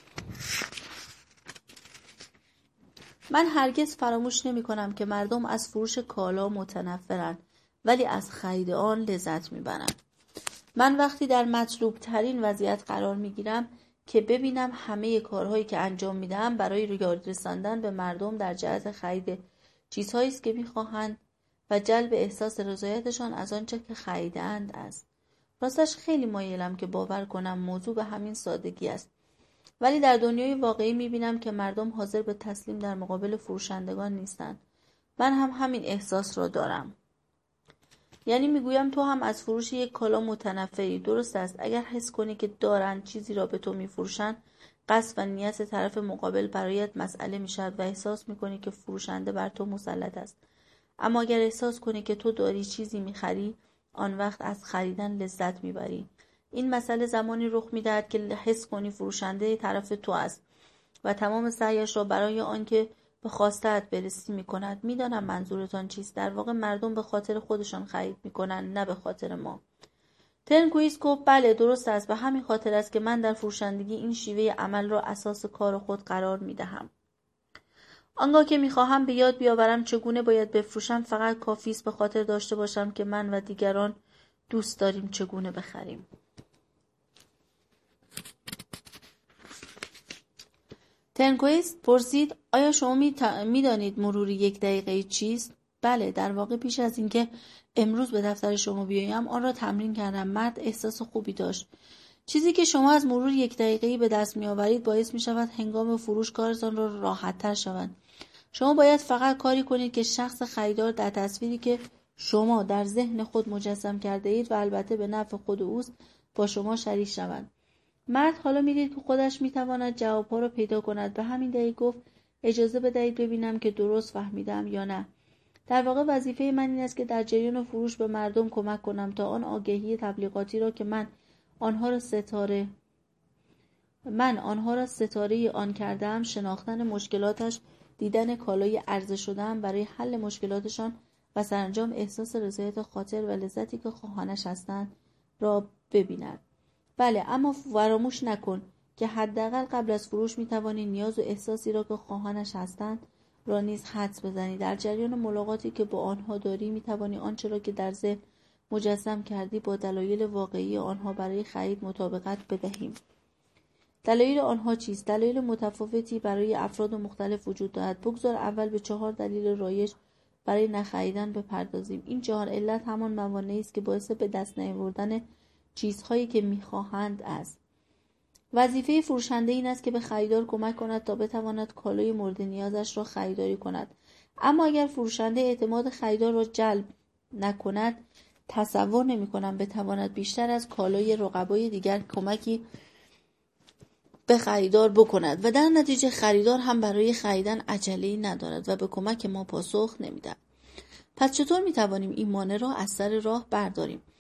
من هرگز فراموش نمی کنم که مردم از فروش کالا متنفرند ولی از خرید آن لذت می برند. من وقتی در مطلوب ترین وضعیت قرار می گیرم که ببینم همه کارهایی که انجام می دهم برای یاری رساندن به مردم در جهت خرید چیزهایی است که می خواهند و جلب احساس رضایتشان از آنچه که خریدند است. راستش خیلی مایلم که باور کنم موضوع به همین سادگی است. ولی در دنیای واقعی میبینم که مردم حاضر به تسلیم در مقابل فروشندگان نیستند. من هم همین احساس را دارم. یعنی میگویم تو هم از فروش یک کالا متنفری. درست است، اگر حس کنی که دارند چیزی را به تو میفروشند، قصد و نیت طرف مقابل برایت مسئله میشود و احساس میکنی که فروشنده بر تو مسلط است. اما اگر احساس کنی که تو داری چیزی میخری، آن وقت از خریدن لذت میبری. این مسئله زمانی رخ میدهد که حس کنی فروشنده طرف تو است و تمام سعیش را برای آنکه به خواسته‌ات برسی میکند. میدانم منظورتان چیست. در واقع مردم به خاطر خودشان خرید میکنند، نه به خاطر ما. ترونکوئیست گفت: بله درست است. به همین خاطر است که من در فروشندگی این شیوه عمل را اساس کار خود قرار میدهم. آنگاه که میخواهم به یاد بیاورم چگونه باید بفروشم، فقط کافی است به خاطر داشته باشم که من و دیگران دوست داریم چگونه بخریم. ترونکوئیست پرسید: آیا شما می دانید مرور یک دقیقه چیست؟ بله، در واقع پیش از اینکه امروز به دفتر شما بیایم آن را تمرین کردم. مرد احساس خوبی داشت. چیزی که شما از مرور یک دقیقه‌ای به دست می آورید باعث می شود هنگام فروش کارتان را راحت تر شود. شما باید فقط کاری کنید که شخص خریدار در تصویری که شما در ذهن خود مجسم کرده اید و البته به نفع خود اوست با شما شریک شود. مرد حالا میدید که خودش میتواند جوابها را پیدا کند. به همین دلیل گفت: اجازه بدهید ببینم که درست فهمیدم یا نه. در واقع وظیفه من این است که در جریان فروش به مردم کمک کنم تا آن آگهی تبلیغاتی را که من آنها را ستاره من آنها را ستاره آن کردم، شناختن مشکلاتش، دیدن کالای عرضه شده‌ام برای حل مشکلاتشان و سرانجام احساس رضایت خاطر و لذتی که خواهانش هستند را ببیند. بله، اما فراموش نکن که حداقل قبل از فروش میتوانی نیاز و احساسی را که خواهانش هستند را نیز حدس بزنی. در جریان ملاقاتی که با آنها داری میتوانی آنچه را که در ذهن مجسم کردی با دلایل واقعی آنها برای خرید مطابقت بدهیم. دلایل آنها چیست؟ دلایل متفاوتی برای افراد مختلف وجود دارد. بگذار اول به چهار دلیل رایج برای نخریدن بپردازیم. این چهار علت همان موانعی است که باعث به دست نیاوردن چیزهایی که میخواهند است. وظیفه فروشنده این است که به خریدار کمک کند تا بتواند کالای مورد نیازش را خریداری کند. اما اگر فروشنده اعتماد خریدار را جلب نکند، تصور نمی کنم بتواند بیشتر از کالای رقبای دیگر کمکی به خریدار بکند و در نتیجه خریدار هم برای خریدن عجله‌ای ندارد و به کمک ما پاسخ نمی‌دهد. پس چطور می‌توانیم این مانع را از سر راه برداریم؟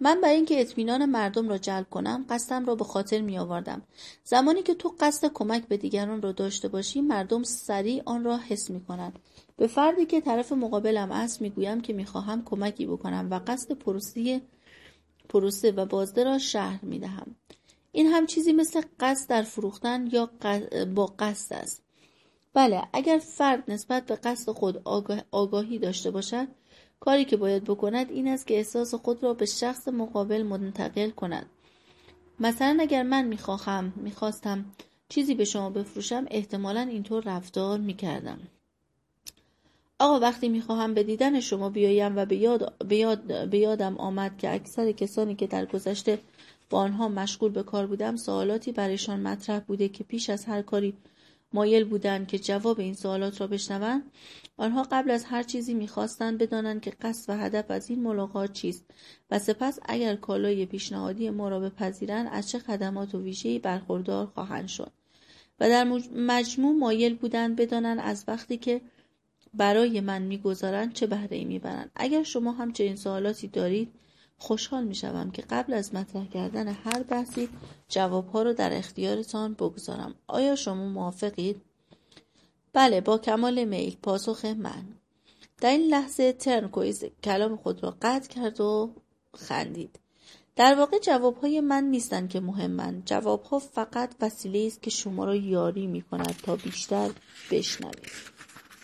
من برای اینکه اطمینان مردم را جلب کنم قصدم را به خاطر می آوردم. زمانی که تو قصد کمک به دیگران را داشته باشی مردم سریع آن را حس می کنند. به فردی که طرف مقابلم است می گویم که می خواهم کمکی بکنم و قصد پروسه پروسه و بازده را شرح می دهم. این هم چیزی مثل قصد در فروختن یا با قصد است. بله، اگر فرد نسبت به قصد خود آگاه... آگاهی داشته باشد، کاری که باید بکند این است که احساس خود را به شخص مقابل منتقل کند. مثلا اگر من میخواهم میخواستم چیزی به شما بفروشم احتمالاً اینطور رفتار میکردم. آقا وقتی میخواهم به دیدن شما بیایم و به یاد به یاد به یادم آمد که اکثر کسانی که در گذشته با آنها مشغول به کار بودم سوالاتی برایشان مطرح بوده که پیش از هر کاری مایل بودند که جواب این سوالات را بشنوند. آنها قبل از هر چیزی می‌خواستند بدانند که قصد و هدف از این ملاقات چیست و سپس اگر کالای پیشنهادی ما را بپذیرند از چه خدمات و ویژه‌ای برخوردار خواهند شد و در مجموع مایل بودند بدانند از وقتی که برای من می‌گذارند چه بهره‌ای می‌برند. اگر شما هم چنین سوالاتی دارید خوشحال می‌شوم که قبل از مطرح کردن هر بحثی جوابها را در اختیارتان بگذارم. آیا شما موافقید؟ بله، با کمال میل، پاسخ من. در این لحظه ترنکویز کلام خود را قطع کرد و خندید. در واقع جوابهای من نیستند که مهمند. جوابها فقط وسیله است که شما را یاری می‌کند تا بیشتر بشنوید.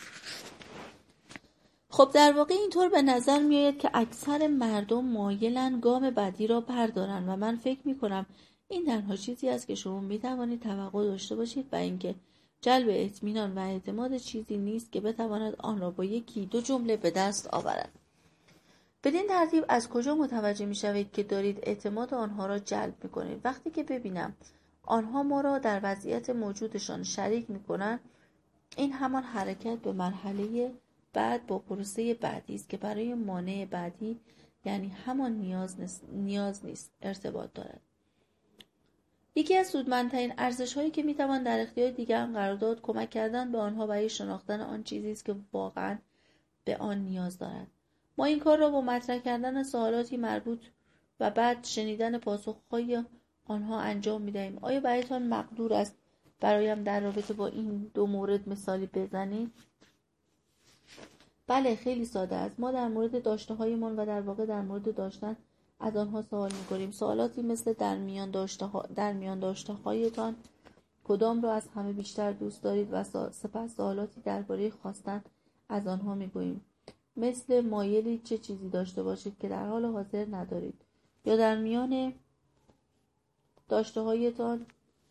خب در واقع اینطور به نظر می آید که اکثر مردم مایلن گام بعدی را بردارن و من فکر می کنم این تنها چیزی است که شما می توانید توقع داشته باشید و اینکه جلب اطمینان و اعتماد چیزی نیست که بتواند آن را با یکی دو جمله به دست آورد. بدین ترتیب از کجا متوجه می شوید که دارید اعتماد آنها را جلب می کنید؟ وقتی که ببینم آنها ما را در وضعیت موجودشان شریک می کنند، این همان حرکت به مرحله بعد با پروسه بعدی است که برای مانع بعدی یعنی همان نیاز نیست, نیاز نیست ارتباط دارد. یکی از سودمندترین ارزش‌هایی که می‌توان در اختیار دیگران قرار داد کمک کردن به آنها برای شناختن آن چیزی است که واقعاً به آن نیاز دارد. ما این کار را با مطرح کردن سوالاتی مربوط و بعد شنیدن پاسخ‌های آنها انجام می‌دهیم. آیا برایتان مقدور است برایم در رابطه با این دو مورد مثالی بزنید؟ بله، خیلی ساده است. ما در مورد داشته‌هایمان و در واقع در مورد داشتن از آنها سوال می‌کنیم. سوالاتی مثل در میان داشته‌ها در میان داشته‌هایتان کدام را از همه بیشتر دوست دارید و سپس سوالاتی درباره خواستن از آنها می‌گوییم. مثل مایلید چه چیزی داشته باشید که در حال حاضر ندارید یا در میان داشته‌هایتان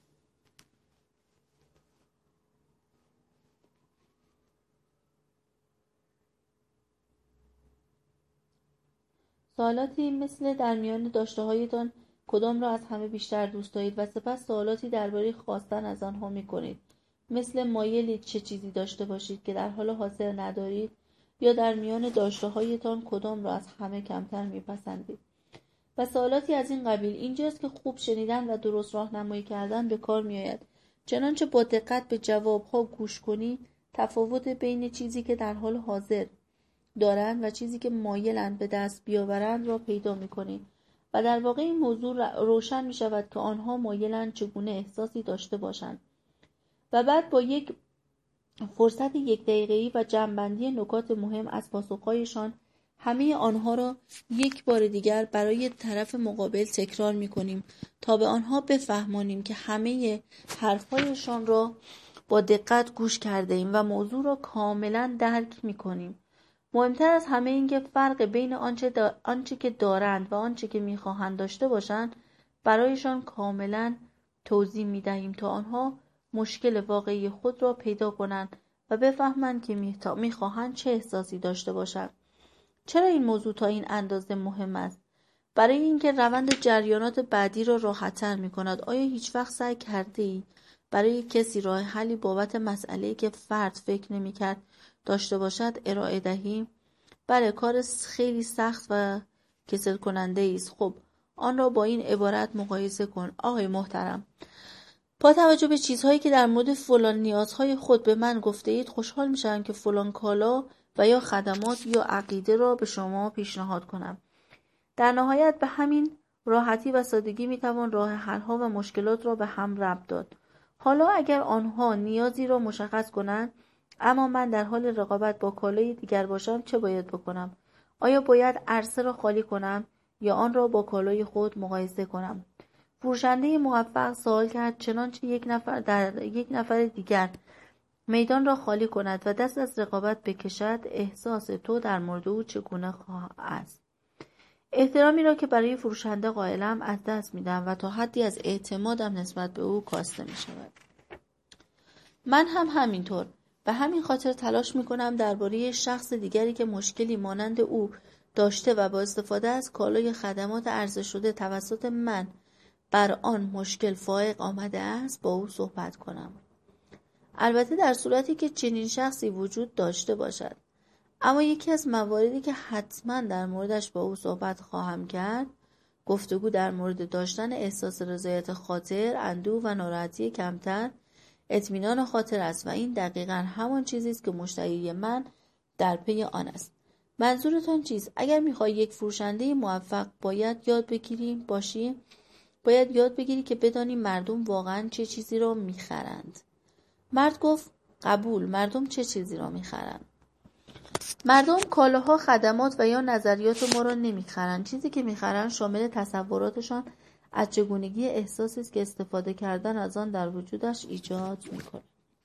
سوالاتی مثل در میان داشته‌هایتان کدام را از همه بیشتر دوست دارید و سپس سوالاتی درباره خواستن از آنها می‌کنید. مثل مایلید چه چیزی داشته باشید که در حال حاضر ندارید یا در میان داشته‌هایتان کدام را از همه کمتر می‌پسندید. و سوالاتی از این قبیل. اینجاست که خوب شنیدن و درست راهنمایی کردن به کار می‌آید. چنانچه با دقت به جواب‌ها گوش کنید، تفاوت بین چیزی که در حال حاضر دارند و چیزی که مایلند به دست بیاورند را پیدا می‌کنید و در واقع این موضوع روشن می‌شود که آنها مایلند چگونه احساسی داشته باشند و بعد با یک فرصت یک دقیقه‌ای و جمع‌بندی نکات مهم از پاسخ‌هایشان همه آنها را یک بار دیگر برای طرف مقابل تکرار می‌کنیم تا به آنها بفهمانیم که همه حرف‌هایشان را با دقت گوش کرده‌ایم و موضوع را کاملاً درک می‌کنیم. مهمتر از همه این که فرق بین آنچه, دا... آنچه که دارند و آنچه که میخواهند داشته باشند برایشان کاملا توضیح میدهیم تا آنها مشکل واقعی خود را پیدا کنند و بفهمند که میخواهند چه احساسی داشته باشند. چرا این موضوع تا این اندازه مهم است؟ برای اینکه روند جریانات بعدی را راحت‌تر میکند. آیا هیچ وقت سعی کرده‌ای برای کسی راه حلی بابت مسئله‌ای که فرد فکر نمی‌کرد داشته باشد ارائه دهیم؟ بله، کار خیلی سخت و کسل کننده است. خب آن را با این عبارت مقایسه کن: آقای محترم، با توجه به چیزهایی که در مورد فلان نیازهای خود به من گفته اید خوشحال میشم که فلان کالا و یا خدمات یا عقیده را به شما پیشنهاد کنم. در نهایت به همین راحتی و سادگی میتوان راه حل‌ها و مشکلات را به هم ربط داد. حالا اگر آنها نیازی را مشخص کنند اما من در حال رقابت با کالای دیگر باشم چه باید بکنم؟ آیا باید عرصه را خالی کنم یا آن را با کالای خود مقایسه کنم؟ فروشنده موفق سوال کرد چنانچه یک نفر در یک نفر دیگر میدان را خالی کند و دست از رقابت بکشد، احساس تو در مورد او چگونه است؟ احترامی را که برای فروشنده قائلم از دست میدم و تا حدی از اعتمادم نسبت به او کاسته می شود. من هم همینطور. به همین خاطر تلاش می کنم درباره شخص دیگری که مشکلی مانند او داشته و با استفاده از کالای خدمات عرضه شده توسط من بر آن مشکل فائق آمده است با او صحبت کنم. البته در صورتی که چنین شخصی وجود داشته باشد. اما یکی از مواردی که حتما در موردش با او صحبت خواهم کرد، گفتگو در مورد داشتن احساس رضایت خاطر، اندوه و ناراحتی کمتر، اطمینان خاطر است و این دقیقاً همان چیزی است که مشتری من در پی آن است. منظورتان چیست؟ اگر می‌خوای یک فروشنده موفق باید یاد بگیری باشی، باید یاد بگیری که بدانی مردم واقعاً چه چیزی را می‌خرند. مرد گفت قبول، مردم چه چیزی را می‌خرند؟ مردم کالاها، خدمات و یا نظریات ما را نمی‌خرند. چیزی که می‌خرند شامل تصوراتشان از چگونگی احساسی است که استفاده کردن از آن در وجودش ایجاد می‌کند.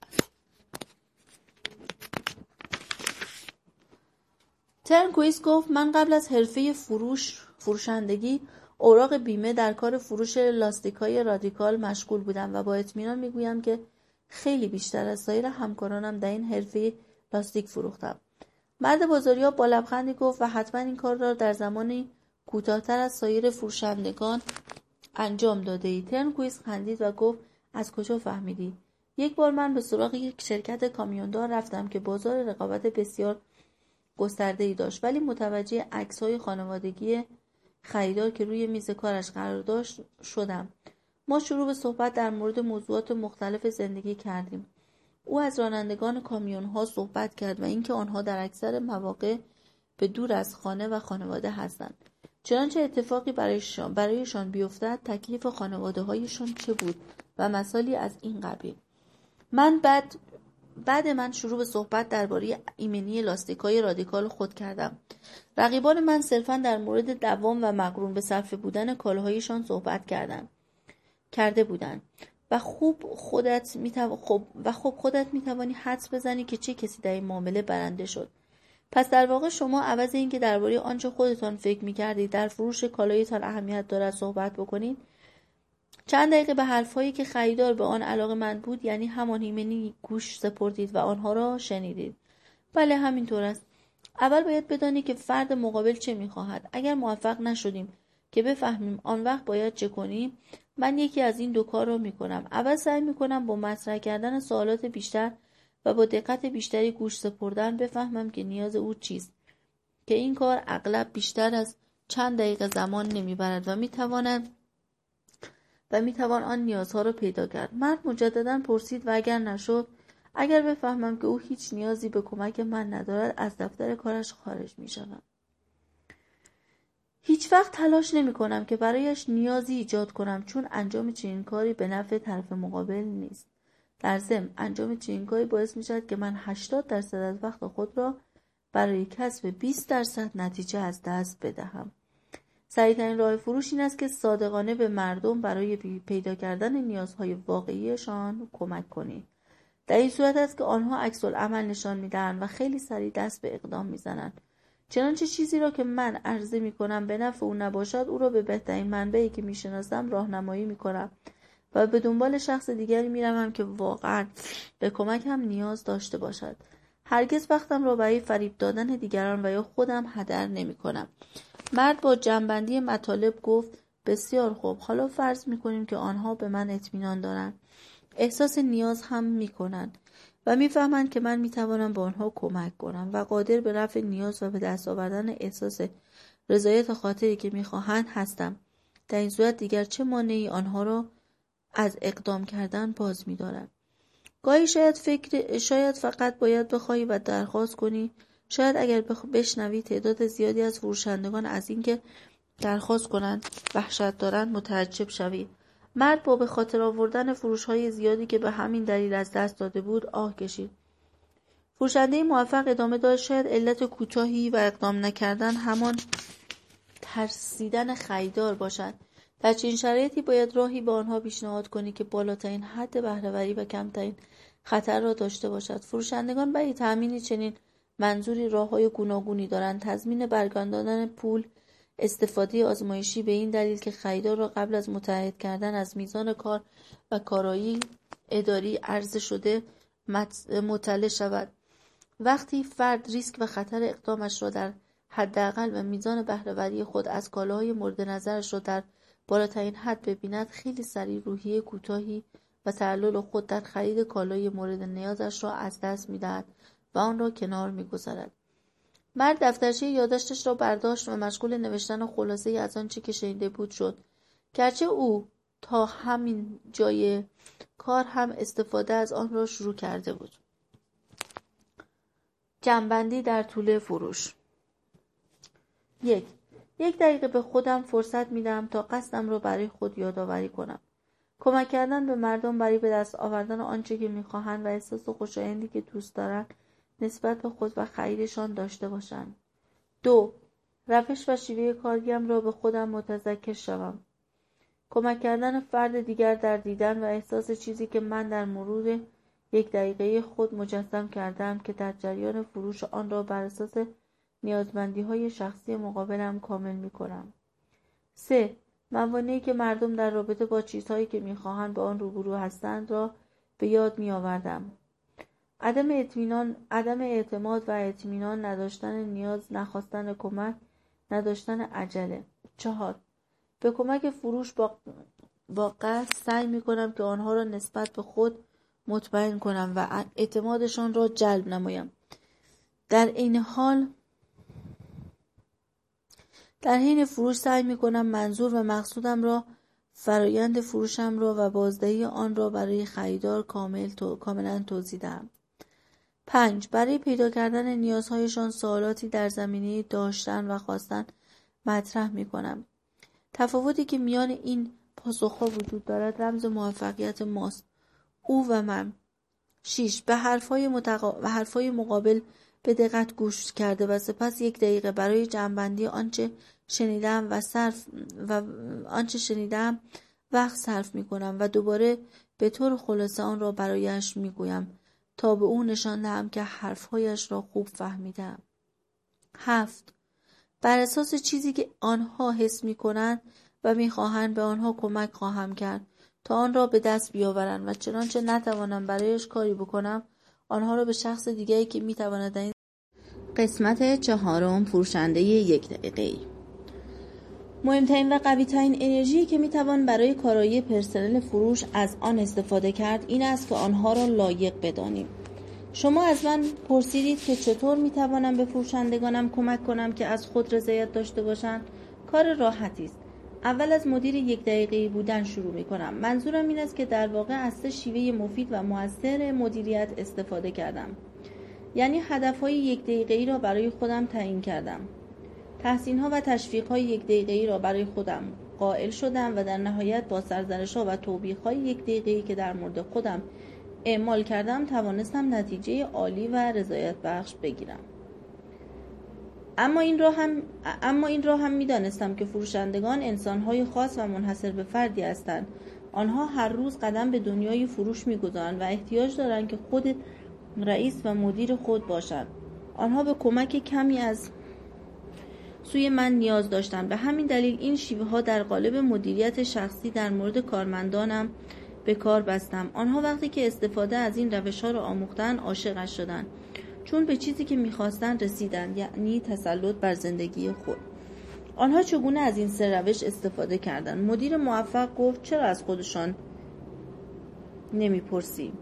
ترنکویست گفت من قبل از حرفه فروش فروشندگی اوراق بیمه در کار فروش لاستیک‌های رادیکال مشغول بودم و با اطمینان می‌گویم که خیلی بیشتر از سایر همکارانم در این حرفه لاستیک فروختم. مرد بازاریاب با لبخندی گفت و حتما این کار را در زمانی کوتاه‌تر از سایر فروشندگان انجام داده ای. ترنکویست خندید و گفت از کجا فهمیدی؟ یک بار من به سراغ یک شرکت کامیوندار رفتم که بازار رقابت بسیار گسترده‌ای داشت، ولی متوجه عکس‌های خانوادگی خریدار که روی میز کارش قرار داشت شدم. ما شروع به صحبت در مورد موضوعات مختلف زندگی کردیم. او از رانندگان کامیون‌ها صحبت کرد و اینکه آنها در اکثر مواقع به دور از خانه و خانواده هستند. چنانچه اتفاقی برایشان برایشان بیفتد تکلیف خانواده‌هایشان چه بود و مسائلی از این قبیل. من بعد بعد من شروع به صحبت درباره ایمنی لاستیک‌های رادیکال خود کردم. رقیبان من صرفاً در مورد دوام و مقرون به صرفه بودن کالاهایشان صحبت کردند. کرده بودند. و خوب خودت میتو... خب... و خب خودت میتوانی حدس بزنی که چه کسی در این معامله برنده شد. پس در واقع شما عوض اینکه درباره آنچه خودتان فکر میکردید در فروش کالایتان اهمیت دارد صحبت بکنید، چند دقیقه به حرفهایی که خریدار به آن علاقه‌مند بود، یعنی همان ایمنی، گوش سپردید و آنها را شنیدید. بله همینطور است. اول باید بدانی که فرد مقابل چه میخواهد. اگر موفق نشدیم که بفهمیم آن وقت باید چه کنیم، من یکی از این دو کار را میکنم. اول سعی میکنم با مطرح کردن سوالات بیشتر و با دقت بیشتری گوش سپردن بفهمم که نیاز او چیست، که این کار اغلب بیشتر از چند دقیقه زمان نمیبرد و میتواند و میتوان آن نیازها را پیدا کرد. مرد مجددا پرسید و اگر نشد، اگر بفهمم که او هیچ نیازی به کمک من ندارد، از دفتر کارش خارج میشوم. هیچ وقت تلاش نمی کنم که برایش نیازی ایجاد کنم، چون انجام چنین کاری به نفع طرف مقابل نیست. در ضمن انجام چنین کاری باعث می شود که من هشتاد درصد از وقت خود را برای کسب بیست درصد نتیجه از دست بدهم. سریع‌ترین راه فروش این است که صادقانه به مردم برای پیدا کردن نیازهای واقعیشان کمک کنید. در این صورت است که آنها عکس‌العمل نشان می‌دهند و خیلی سریع دست به اقدام می‌زنند. چنانچه چیزی را که من عرضه می‌کنم به نفع او نباشد، او را به بهترین منبعی که می‌شناسم راهنمایی می‌کنم و به دنبال شخص دیگری می‌روم که واقعاً به کمکم نیاز داشته باشد. هرگز وقتم را برای فریب دادن دیگران و یا خودم هدر نمی‌کنم. مرد با جمع‌بندی مطالب گفت بسیار خوب، حالا فرض می‌کنیم که آنها به من اطمینان دارند، احساس نیاز هم می‌کنند و می‌فهمند که من می‌توانم به آنها کمک کنم و قادر به رفع نیاز و به دست آوردن احساس رضایت خاطری که می‌خواهند هستم. در این صورت دیگر چه مانعی آنها را از اقدام کردن باز می‌دارد؟ گاهی شاید فکر شاید فقط باید بخوای و درخواست کنی. شاید اگر بشنوی تعداد زیادی از فروشندگان از اینکه درخواست کنند وحشت دارند متعجب شوید. مرد با به خاطر آوردن فروش‌های زیادی که به همین دلیل از دست داده بود آه کشید. فروشنده موفق ادامه داد شاید علت کوتاهی و اقدام نکردن همان ترسیدن خریدار باشد. در چنین شرایطی باید راهی به آنها پیشنهاد کنی که بالاترین حد بهره‌وری و کمترین خطر را داشته باشد. فروشندگان برای تأمین چنین منظوری راه‌های گوناگونی دارند. تضمین برگرداندن پول، استفاده آزمایشی به این دلیل که خریدار را قبل از متعهد کردن از میزان کار و کارایی اداری عرضه شده مطلع شود. وقتی فرد ریسک و خطر اقدامش را در حداقل و میزان بهره‌وری خود از کالاهای مورد نظرش را در بالاترین حد ببیند، خیلی سریع روحیه کوتاهی و تعلل خود در خرید کالای مورد نیازش را از دست می‌دهد و آن را کنار می‌گذارد. مرد دفترچه یادداشتش را برداشت و مشغول نوشتن خلاصه‌ای از آنچه که شنیده بود شد. گرچه او تا همین جای کار هم استفاده از آن را شروع کرده بود. جمع‌بندی در طول فروش. یک یک دقیقه به خودم فرصت میدم تا قصدم را برای خود یادآوری کنم. کمک کردن به مردم برای به دست آوردن آنچه که می‌خواهند و احساس خوشایندی که دوست دارند نسبت به خود و خریدشان داشته باشند. دو روش و شیوه کاریم را به خودم متذکر شوم. کمک کردن فرد دیگر در دیدن و احساس چیزی که من در مرور یک دقیقه خود مجسم کردم که در جریان فروش آن را بر اساس نیازمندی‌های شخصی مقابلم کامل می‌کنم. سه موانعی که مردم در رابطه با چیزهایی که می‌خواهند به آن روبرو هستند را به یاد می‌آوردم. عدم اطمینان، عدم اعتماد و اطمینان، نداشتن نیاز، نخواستن کمک، نداشتن عجله. چهار به کمک فروش با با قصد سعی می‌کنم که آنها را نسبت به خود مطمئن کنم و اعتمادشان را جلب نمایم. در این حال در حین فروش سعی می‌کنم منظور و مقصودم را، فرایند فروشم را و بازدهی آن را برای خریدار کامل تو، کاملا توضیح دهم. پنج برای پیدا کردن نیازهایشان سوالاتی در زمینه داشتن و خواستن مطرح می‌کنم. تفاوتی که میان این پاسخ‌ها وجود دارد رمز موفقیت ماست، او و من. شش به حرف‌های متقا... و حرف‌های مقابل به دقت گوش کرده و سپس یک دقیقه برای جمع‌بندی آنچه شنیدم و صرف و آنچه شنیدم وقت صرف می‌کنم و دوباره به طور خلاصه آن را برایش می‌گویم تا به او نشان دهم که حرف‌هایش را خوب فهمیدم. هفت بر اساس چیزی که آنها حس می‌کنند و می‌خواهند به آنها کمک خواهم کرد تا آن را به دست بیاورند و چنانچه نتوانم برایش کاری بکنم آنها را به شخص دیگری که می‌تواند در این قسمت چهارم، فروشنده یک دقیقه‌ای. مهمترین و قوی‌ترین انرژی که می‌توان برای کارایی پرسنل فروش از آن استفاده کرد این است که آنها را لایق بدانیم. شما از من پرسیدید که چطور می‌توانم به فروشندگانم کمک کنم که از خود رضایت داشته باشند. کار راحتی است. اول از مدیر یک دقیقه‌ای بودن شروع می‌کنم. منظورم این است که در واقع از سه شیوه مفید و مؤثر مدیریت استفاده کردم. یعنی هدف‌های یک دقیقه‌ای را برای خودم تعیین کردم. تحسین‌ها و تشویق‌های یک دقیقه‌ای را برای خودم قائل شدم و در نهایت با سرزنش‌ها و توبیخ‌های یک دقیقه‌ای که در مورد خودم اعمال کردم توانستم نتیجه عالی و رضایت بخش بگیرم. اما این را هم اما این را هم می‌دانستم که فروشندگان انسان‌های خاص و منحصر به فردی هستند. آنها هر روز قدم به دنیای فروش می‌گذارند و احتیاج دارند که خود رئیس و مدیر خود باشند. آنها به کمک کمی از سوی من نیاز داشتند. به همین دلیل این شیوه‌ها در قالب مدیریت شخصی در مورد کارمندانم به کار بستم. آنها وقتی که استفاده از این روش‌ها را آموختند عاشقش شدند، چون به چیزی که می‌خواستند رسیدند، یعنی تسلط بر زندگی خود. آنها چگونه از این سه روش استفاده کردند؟ مدیر موفق گفت چرا از خودشان نمی‌پرسی؟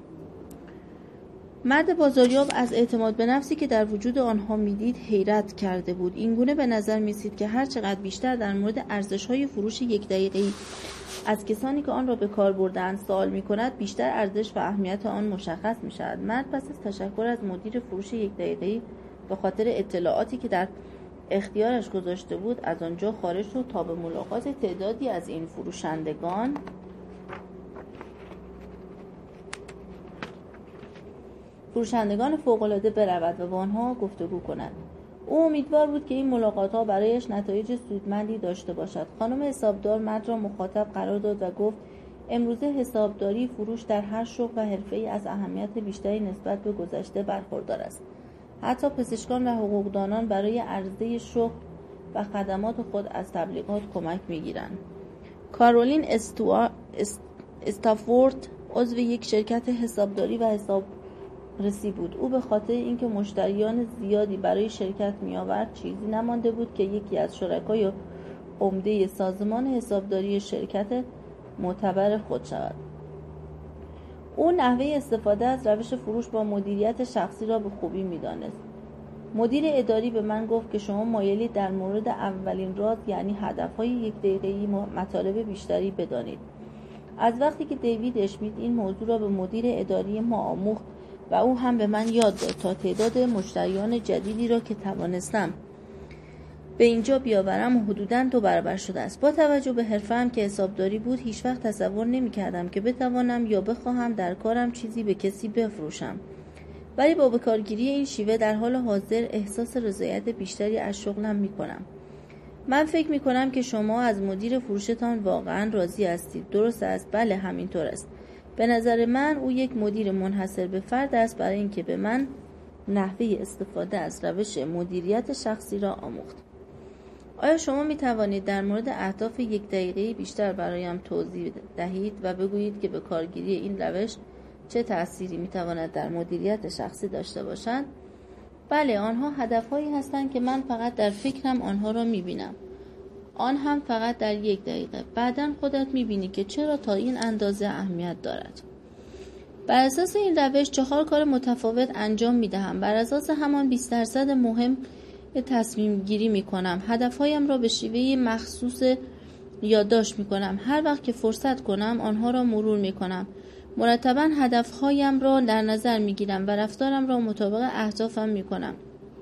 مرد بازاریاب از اعتماد به نفسی که در وجود آنها میدید حیرت کرده بود. اینگونه به نظر می‌رسید که هر چقدر بیشتر در مورد ارزش‌های فروش یک دقیقه‌ای از کسانی که آن را به کار برده‌اند سوال می‌کند، بیشتر ارزش و اهمیت آن مشخص می‌شود. مرد پس از تشکر از مدیر فروش یک دقیقه‌ای به خاطر اطلاعاتی که در اختیارش گذاشته بود از آنجا خارج شد تا به ملاقات تعدادی از این فروشندگان فروشندگان فوق‌العاده برود و با آنها گفتگو کند. او امیدوار بود که این ملاقات‌ها برایش نتایج سودمندی داشته باشد. خانم حسابدار مرد را مخاطب قرار داد و گفت امروزه حسابداری فروش در هر شغل و حرفه‌ای از اهمیت بیشتری نسبت به گذشته برخوردار است. حتی پزشکان و حقوقدانان برای عرضه شغل و خدمات خود از تبلیغات کمک می‌گیرند. کارولین استوا... است... استافورد عضو یک شرکت حسابداری و حسابرسی بود. او به خاطر اینکه مشتریان زیادی برای شرکت می‌آورد چیزی نمانده بود که یکی از شرکای عمده سازمان حسابداری شرکت معتبر خود شود. او نحوه استفاده از روش فروش با مدیریت شخصی را به خوبی می‌دانست. مدیر اداری به من گفت که شما مایلید در مورد اولین راز یعنی هدف‌های یک دقیقه‌ای مطالب بیشتری بدانید. از وقتی که دیوید اشمیت این موضوع را به مدیر اداری ما آموخت و او هم به من یاد داد تا تعداد مشتریان جدیدی را که توانستم به اینجا بیاورم حدوداً دو برابر شده است. با توجه به حرفه‌ام که حسابداری بود هیچ وقت تصور نمی‌کردم که بتوانم یا بخواهم در کارم چیزی به کسی بفروشم. ولی با بکارگیری این شیوه در حال حاضر احساس رضایت بیشتری از شغلم می‌کنم. من فکر می‌کنم که شما از مدیر فروشتان واقعاً راضی هستید. درست است؟ بله همینطور است. به نظر من او یک مدیر منحصر به فرد است برای اینکه به من نحوه استفاده از روش مدیریت شخصی را آموخت. آیا شما می توانید در مورد اهداف یک دقیقه‌ای بیشتر برایم توضیح دهید و بگویید که به کارگیری این روش چه تأثیری می تواند در مدیریت شخصی داشته باشد؟ بله، آنها هدفهایی هستند که من فقط در فکرم آنها را می بینم. آن هم فقط در یک دقیقه. بعداً خودت می بینی که چرا تا این اندازه اهمیت دارد. بر اساس این روش چهار کار متفاوت انجام می دهم. بر اساس همان بیست درصد مهم تصمیم گیری می کنم. هدفهایم را به شیوه مخصوص یادداشت می کنم. هر وقت که فرصت کنم آنها را مرور می کنم. مرتباً هدفهایم را در نظر می گیرم و رفتارم را مطابق اهدافم می کنم.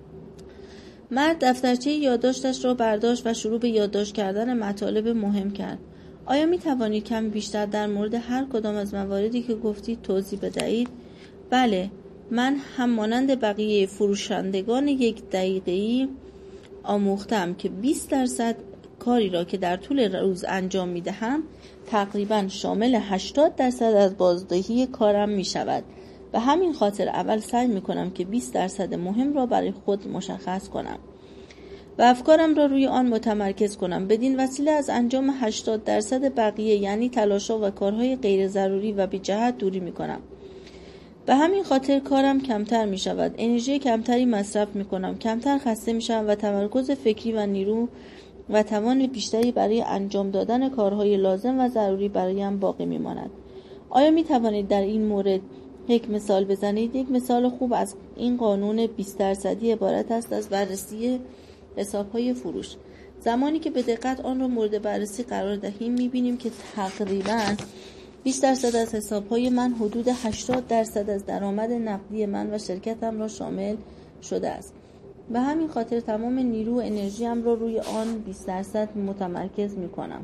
مرد دفترچه یادداشتش را برداشت و شروع به یادداشت کردن مطالب مهم کرد. آیا می توانید کمی بیشتر در مورد هر کدام از مواردی که گفتید توضیح بدهید؟ بله، من هم مانند بقیه فروشندگان یک دقیقه‌ای آموختم که بیست درصد کاری را که در طول روز انجام می دهم تقریباً شامل هشتاد درصد از بازدهی کارم می شود. به همین خاطر اول سعی می کنم که بیست درصد مهم را برای خود مشخص کنم و افکارم را روی آن متمرکز کنم. بدین وسیله از انجام هشتاد درصد بقیه یعنی تلاش‌ها و کارهای غیر ضروری و بی جهت دوری می کنم. به همین خاطر کارم کمتر می شود، انرژی کمتری مصرف می کنم، کمتر خسته می شوم و تمرکز فکری و نیرو و توان بیشتری برای انجام دادن کارهای لازم و ضروری برایم باقی می ماند. آیا می توانید در این مورد یک مثال بزنید؟ یک مثال خوب از این قانون بیست درصدی عبارت است از بررسی حساب‌های فروش. زمانی که به دقت آن را مورد بررسی قرار دهیم می بینیم که تقریباً بیست درصد از حساب‌های من حدود هشتاد درصد از درآمد نقدی من و شرکتم را شامل شده است. به همین خاطر تمام نیرو و انرژیم را روی آن بیست درصد متمرکز می‌کنم.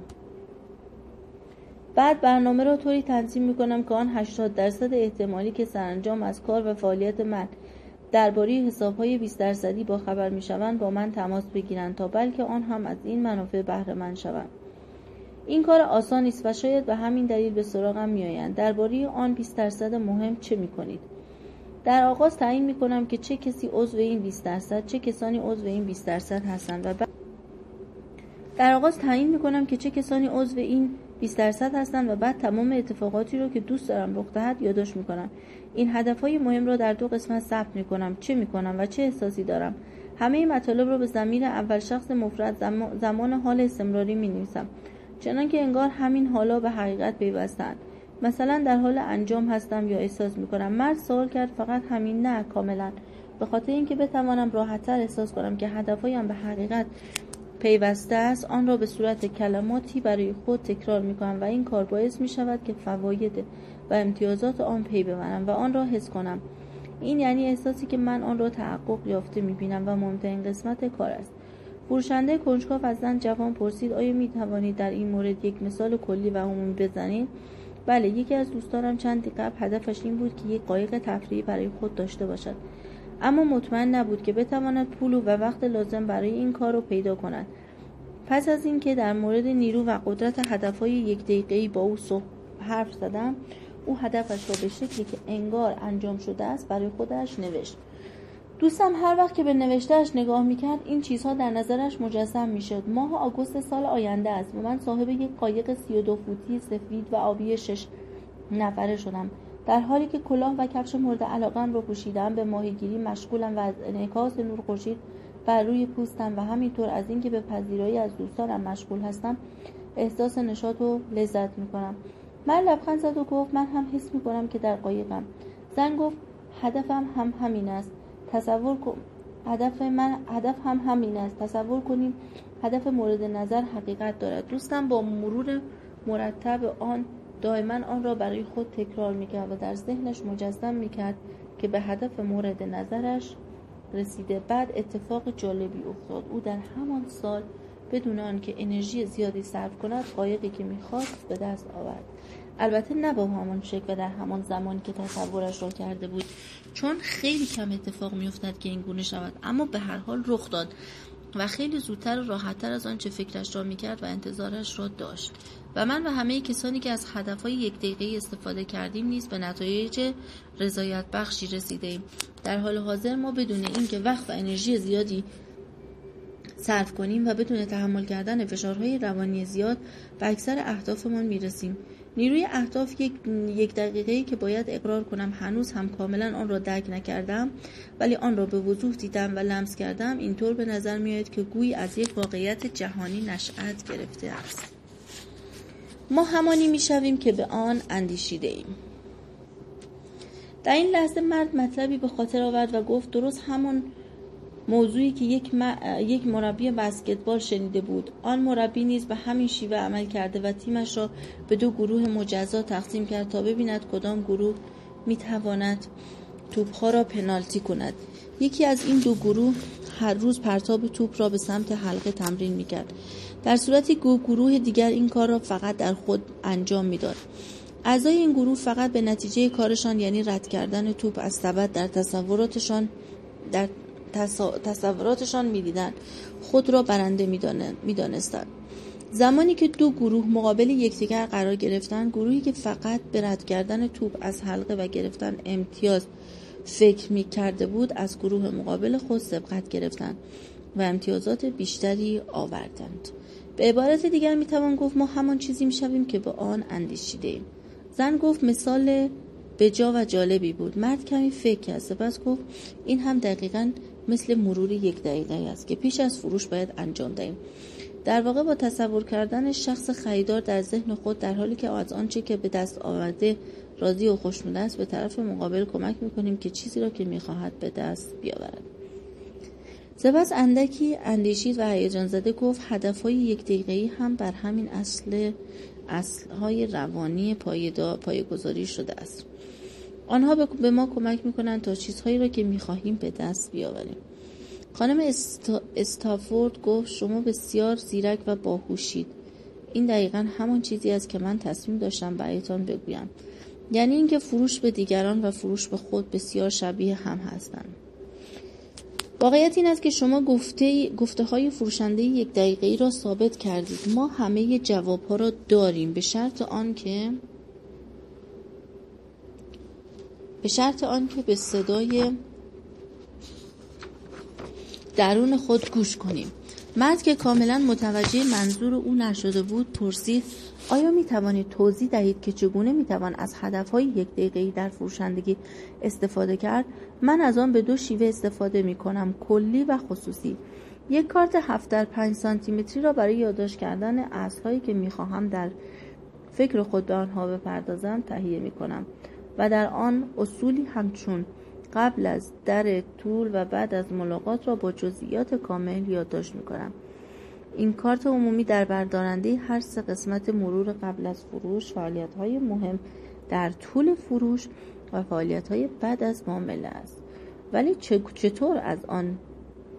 بعد برنامه را طوری تنظیم می‌کنم که آن هشتاد درصد احتمالی که سرانجام از کار و فعالیت من درباره حساب‌های بیست درصدی با خبر می‌شوند با من تماس بگیرند تا بلکه آن هم از این منافع بهره مند شوند. این کار آسانی است و شاید به همین دلیل به سراغم میآیند. درباره آن بیست درصد مهم چه می‌کنید؟ در آغاز تعیین می‌کنم که چه کسی عضو این بیست درصد، چه کسانی عضو این بیست درصد هستند و بعد در آغاز تعیین می‌کنم که چه کسانی عضو این بیست درصد هستند و بعد تمام اتفاقاتی رو که دوست دارم رخ دهد یادداشت می‌کنم. این هدف‌های مهم را در دو قسمت ثبت می‌کنم. چه می‌کنم و چه احساسی دارم. همه مطالب را به ضمیر اول شخص مفرد زمان حال استمراری می‌نویسم. چنانکه انگار همین حالا به حقیقت پیوستند. مثلا در حال انجام هستم یا احساس میکنم. مرد سوال کرد فقط همین؟ نه، کاملا. به خاطر اینکه بتوانم راحت‌تر احساس کنم که هدفهایم به حقیقت پیوسته است، آن را به صورت کلماتی برای خود تکرار میکنم و این کار باعث میشود که فواید و امتیازات آن پی ببرم و آن را حس کنم. این یعنی احساسی که من آن را تحقق یافته میبینم و مهمترین قسمت کار است. فروشنده کنجکاو از زن جوان پرسید آیا می توانید در این مورد یک مثال کلی و عمومی بزنید؟ بله، یکی از دوستانم چندی قبل هدفش این بود که یک قایق تفریحی برای خود داشته باشد، اما مطمئن نبود که بتواند پول و وقت لازم برای این کار را پیدا کند. پس از اینکه در مورد نیرو و قدرت هدفهای یک دقیقه‌ای با او حرف زدم، او هدفش را به شکلی که انگار انجام شده است برای خودش نوشت. دوستم هر وقت که به نوشته‌اش نگاه می‌کرد این چیزها در نظرش مجسم می‌شد. ماه آگوست سال آینده است و من صاحب یک قایق سی و دو فوتی سفید و آبی شش نفره شدم. در حالی که کلاه و کفش مورد علاقه‌ام را پوشیدم، به ماهیگیری مشغولم و از انعکاس نور خورشید بر روی پوستم و همینطور از اینکه به پذیرایی از دوستانم مشغول هستم احساس نشاط و لذت می‌کنم. من لبخند زد و گفت من هم حس می‌کنم که در قایقم. زن گفت هدفم هم همین است. تصور کن هدف من هدف هم همین است. تصور کنیم هدف مورد نظر حقیقت دارد. دوستم با مرور مرتب آن دائما آن را برای خود تکرار می‌کرد و در ذهنش مجسم می‌کرد که به هدف مورد نظرش رسیده. بعد اتفاق جالبی افتاد. او در همان سال بدون آنکه انرژی زیادی صرف کند قایقی که می‌خواست به دست آورد. البته نه با همان شکل و در همان زمانی که تصورش را کرده بود، چون خیلی کم اتفاق می‌افتد که این گونه شود، اما به هر حال رخ داد و خیلی زودتر و راحت‌تر از آنچه فکرش را می‌کرد و انتظارش را داشت. و من و همه کسانی که از هدف‌های یک دقیقه‌ای استفاده کردیم نیز به نتایج رضایت بخشی رسیدیم. در حال حاضر ما بدون اینکه وقت و انرژی زیادی صرف کنیم و بدون تحمل کردن فشارهای روانی زیاد به اکثر اهدافمان میرسیم. نیروی اهداف یک یک دقیقه‌ای که باید اقرار کنم هنوز هم کاملا آن را درک نکردم، ولی آن را به وضوح دیدم و لمس کردم، اینطور به نظر میآید که گویی از یک واقعیت جهانی نشأت گرفته است. ما همانی میشویم که به آن اندیشیده ایم. در این لحظه مرد مطلبی به خاطر آورد و گفت درست همان موضوعی که یک, م... یک مربی بسکتبال شنیده بود. آن مربی نیز به همین شیوه عمل کرده و تیمش را به دو گروه مجزا تقسیم کرد تا ببیند کدام گروه میتواند توپها را پنالتی کند. یکی از این دو گروه هر روز پرتاب توپ را به سمت حلقه تمرین میکرد، در صورتی که گروه دیگر این کار را فقط در خود انجام میداد. اعضای این گروه فقط به نتیجه کارشان، یعنی رد کردن توپ از سبد، در تصوراتشان در تصوراتشان می‌دیدند خود را برنده می‌دانستند. زمانی که دو گروه مقابل یکدیگر قرار گرفتند، گروهی که فقط به رد کردن توپ از حلقه و گرفتن امتیاز فکر می‌کرده بود، از گروه مقابل خود سبقت گرفتند و امتیازات بیشتری آوردند. به عبارت دیگر می‌توان گفت ما همان چیزی می‌شویم که به آن اندیشیده‌ایم. زن گفت مثال بجا و جالبی بود. مرد کمی فکر کرد، سپس گفت این هم دقیقاً مثل مرور یک دقیقه است که پیش از فروش باید انجام دهیم. در واقع با تصور کردن شخص خریدار در ذهن خود در حالی که از آنچه که به دست آورده راضی و خوشنود است، به طرف مقابل کمک می‌کنیم که چیزی را که می‌خواهد به دست بیاورد. سپس اندکی اندیشید و هیجان زده گفت هدف‌های یک دقیقه‌ای هم بر همین اصل اصل‌های روانی پایدار پایه‌گذاری شده است. آنها به ما کمک می‌کنند تا چیزهایی را که می‌خواهیم به دست بیاوریم. خانم استا... استافورد گفت شما بسیار زیرک و باهوشید. این دقیقاً همان چیزی است که من تصمیم داشتم برایتان بگویم. یعنی اینکه فروش به دیگران و فروش به خود بسیار شبیه هم هستند. واقعیت این است که شما گفته گفته های فروشنده یک دقیقه‌ای را ثابت کردید. ما همه جوابها را داریم به شرط آن که به شرط آن که به صدای درون خود گوش کنیم. مرد که کاملا متوجه منظور او نشده بود پرسید آیا می توانید توضیح دهید که چگونه می توان از هدفهای یک دقیقه‌ای در فروشندگی استفاده کرد؟ من از آن به دو شیوه استفاده می کنم، کلی و خصوصی. یک کارت هفت در پنج سانتی متری را برای یادداشت کردن اصل‌هایی که می خواهم در فکر خود به آنها بپردازم تهیه می کنم و در آن اصولی همچون قبل از در طول و بعد از ملاقات را با جزئیات کامل یادداشت می کنم. این کارت عمومی در بردارنده هر سه قسمت مرور قبل از فروش، فعالیت‌های مهم در طول فروش و فعالیت‌های بعد از معامله است. ولی چطور از آن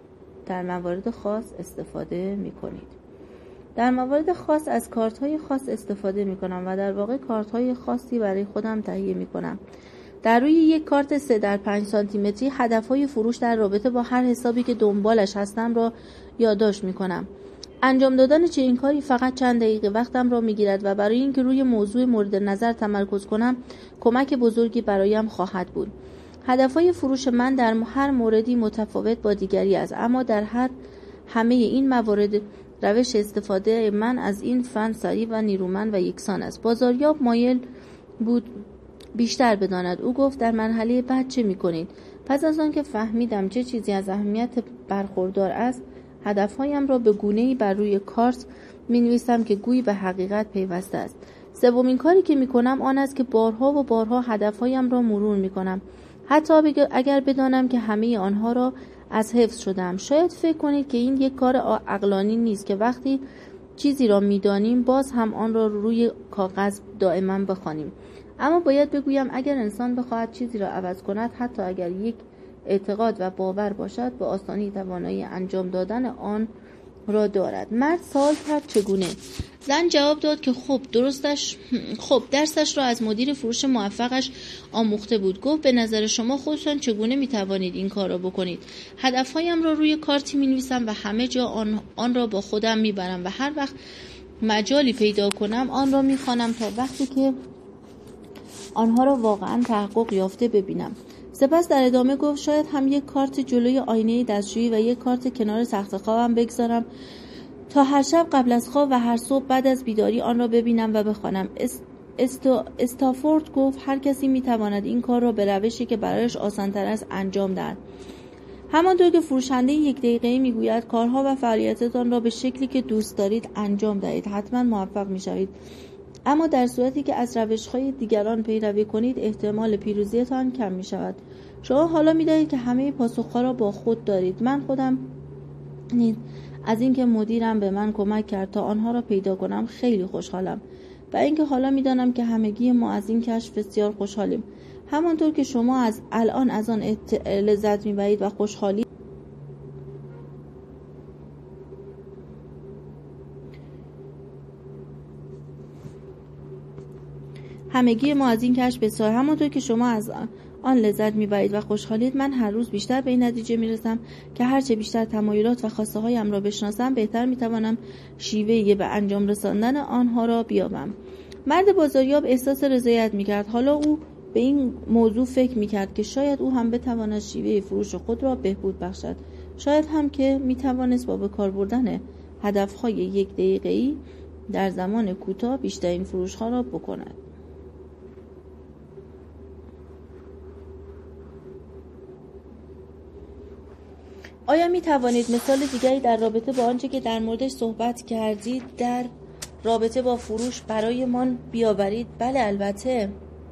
در موارد خاص استفاده می کنید. در موارد خاص از کارت های خاص استفاده می کنم و در واقع کارت های خاصی برای خودم تهیه می کنم. در روی یک کارت سه در پنج سانتی متری هدف های فروش در رابطه با هر حسابی که دنبالش هستم را یادداشت می کنم. انجام دادن چنین کاری فقط چند دقیقه وقتم را می گیرد و برای اینکه روی موضوع مورد نظر تمرکز کنم کمک بزرگی برایم خواهد بود. هدفهای فروش من در هر موردی متفاوت با دیگری است، اما در هر همه این موارد روش استفاده من از این فن سریع و نیرومند و یکسان است. بازاریاب مایل بود بیشتر بداند. او گفت در مرحله بعد چه می‌کنید؟ پس از آن که فهمیدم چه چیزی از اهمیت برخوردار است، هدفهایم را به گونه‌ای بر روی کارت می‌نویسم که گویی به حقیقت پیوسته است. سومین کاری که می‌کنم آن است که بارها و بارها هدفهایم را مرور می‌کنم، حتی اگر بدانم که همه آنها را از حفظ شدم. شاید فکر کنید که این یک کار عقلانی نیست که وقتی چیزی را می‌دانیم باز هم آن را روی کاغذ دائما بخوانیم. اما باید بگویم اگر انسان بخواهد چیزی را عوض کند، حتی اگر یک اعتقاد و باور باشد، به آسانی توانایی انجام دادن آن را دارد. مرد سوال کرد چگونه؟ زن جواب داد که خب درستش خب درسش را از مدیر فروش موفقش آموخته بود. گفت به نظر شما خودتان چگونه میتوانید این کار را بکنید؟ هدفهایم را روی کارتی مینویسم و همه جا آن, آن را با خودم میبرم و هر وقت مجالی پیدا کنم آن را میخوانم تا وقتی که آنها را واقعا تحقق یافته ببینم. سپس در ادامه گفت شاید هم یک کارت جلوی آینه دستشویی و یک کارت کنار تخت خوابم بگذارم تا هر شب قبل از خواب و هر صبح بعد از بیداری آن را ببینم و بخوانم. است... استافورد گفت هر کسی میتواند این کار را به روشی که برایش آسان‌تر است انجام دهد. همانطور که فروشنده یک دقیقه‌ای میگوید کارها و فعالیتتان را به شکلی که دوست دارید انجام دهید، حتما موفق میشوید. اما در صورتی که از روش‌های دیگران پیروی کنید احتمال پیروزیتان کم می شود. شما حالا می دانید که همه پاسخ‌ها را با خود دارید. من خودم نیز از اینکه مدیرم به من کمک کرد تا آنها را پیدا کنم خیلی خوشحالم و اینکه حالا می دانم که همگی ما از این کشف بسیار خوشحالیم. همانطور که شما از الان از آن لذت می برید و خوشحالی همگی ما از این کشف بسیار همونطور که شما از آن لذت میبرید و خوشحالید، من هر روز بیشتر به این نتیجه میرسم که هرچه بیشتر تمایلات و خواسته هایم را بشناسم بهتر میتوانم شیوه به انجام رساندن آنها را بیابم. مرد بازاریاب احساس رضایت میکرد. حالا او به این موضوع فکر میکرد که شاید او هم بتواند شیوه فروش خود را بهبود بخشد. شاید هم که میتوانست با به کار بردن هدفهای یک دقیقه‌ای در زمان کوتاه بیشترین فروشها را بکند. آیا می توانید مثال دیگری در رابطه با آنچه که در موردش صحبت کردید در رابطه با فروش برایمان بیاورید؟ بله البته.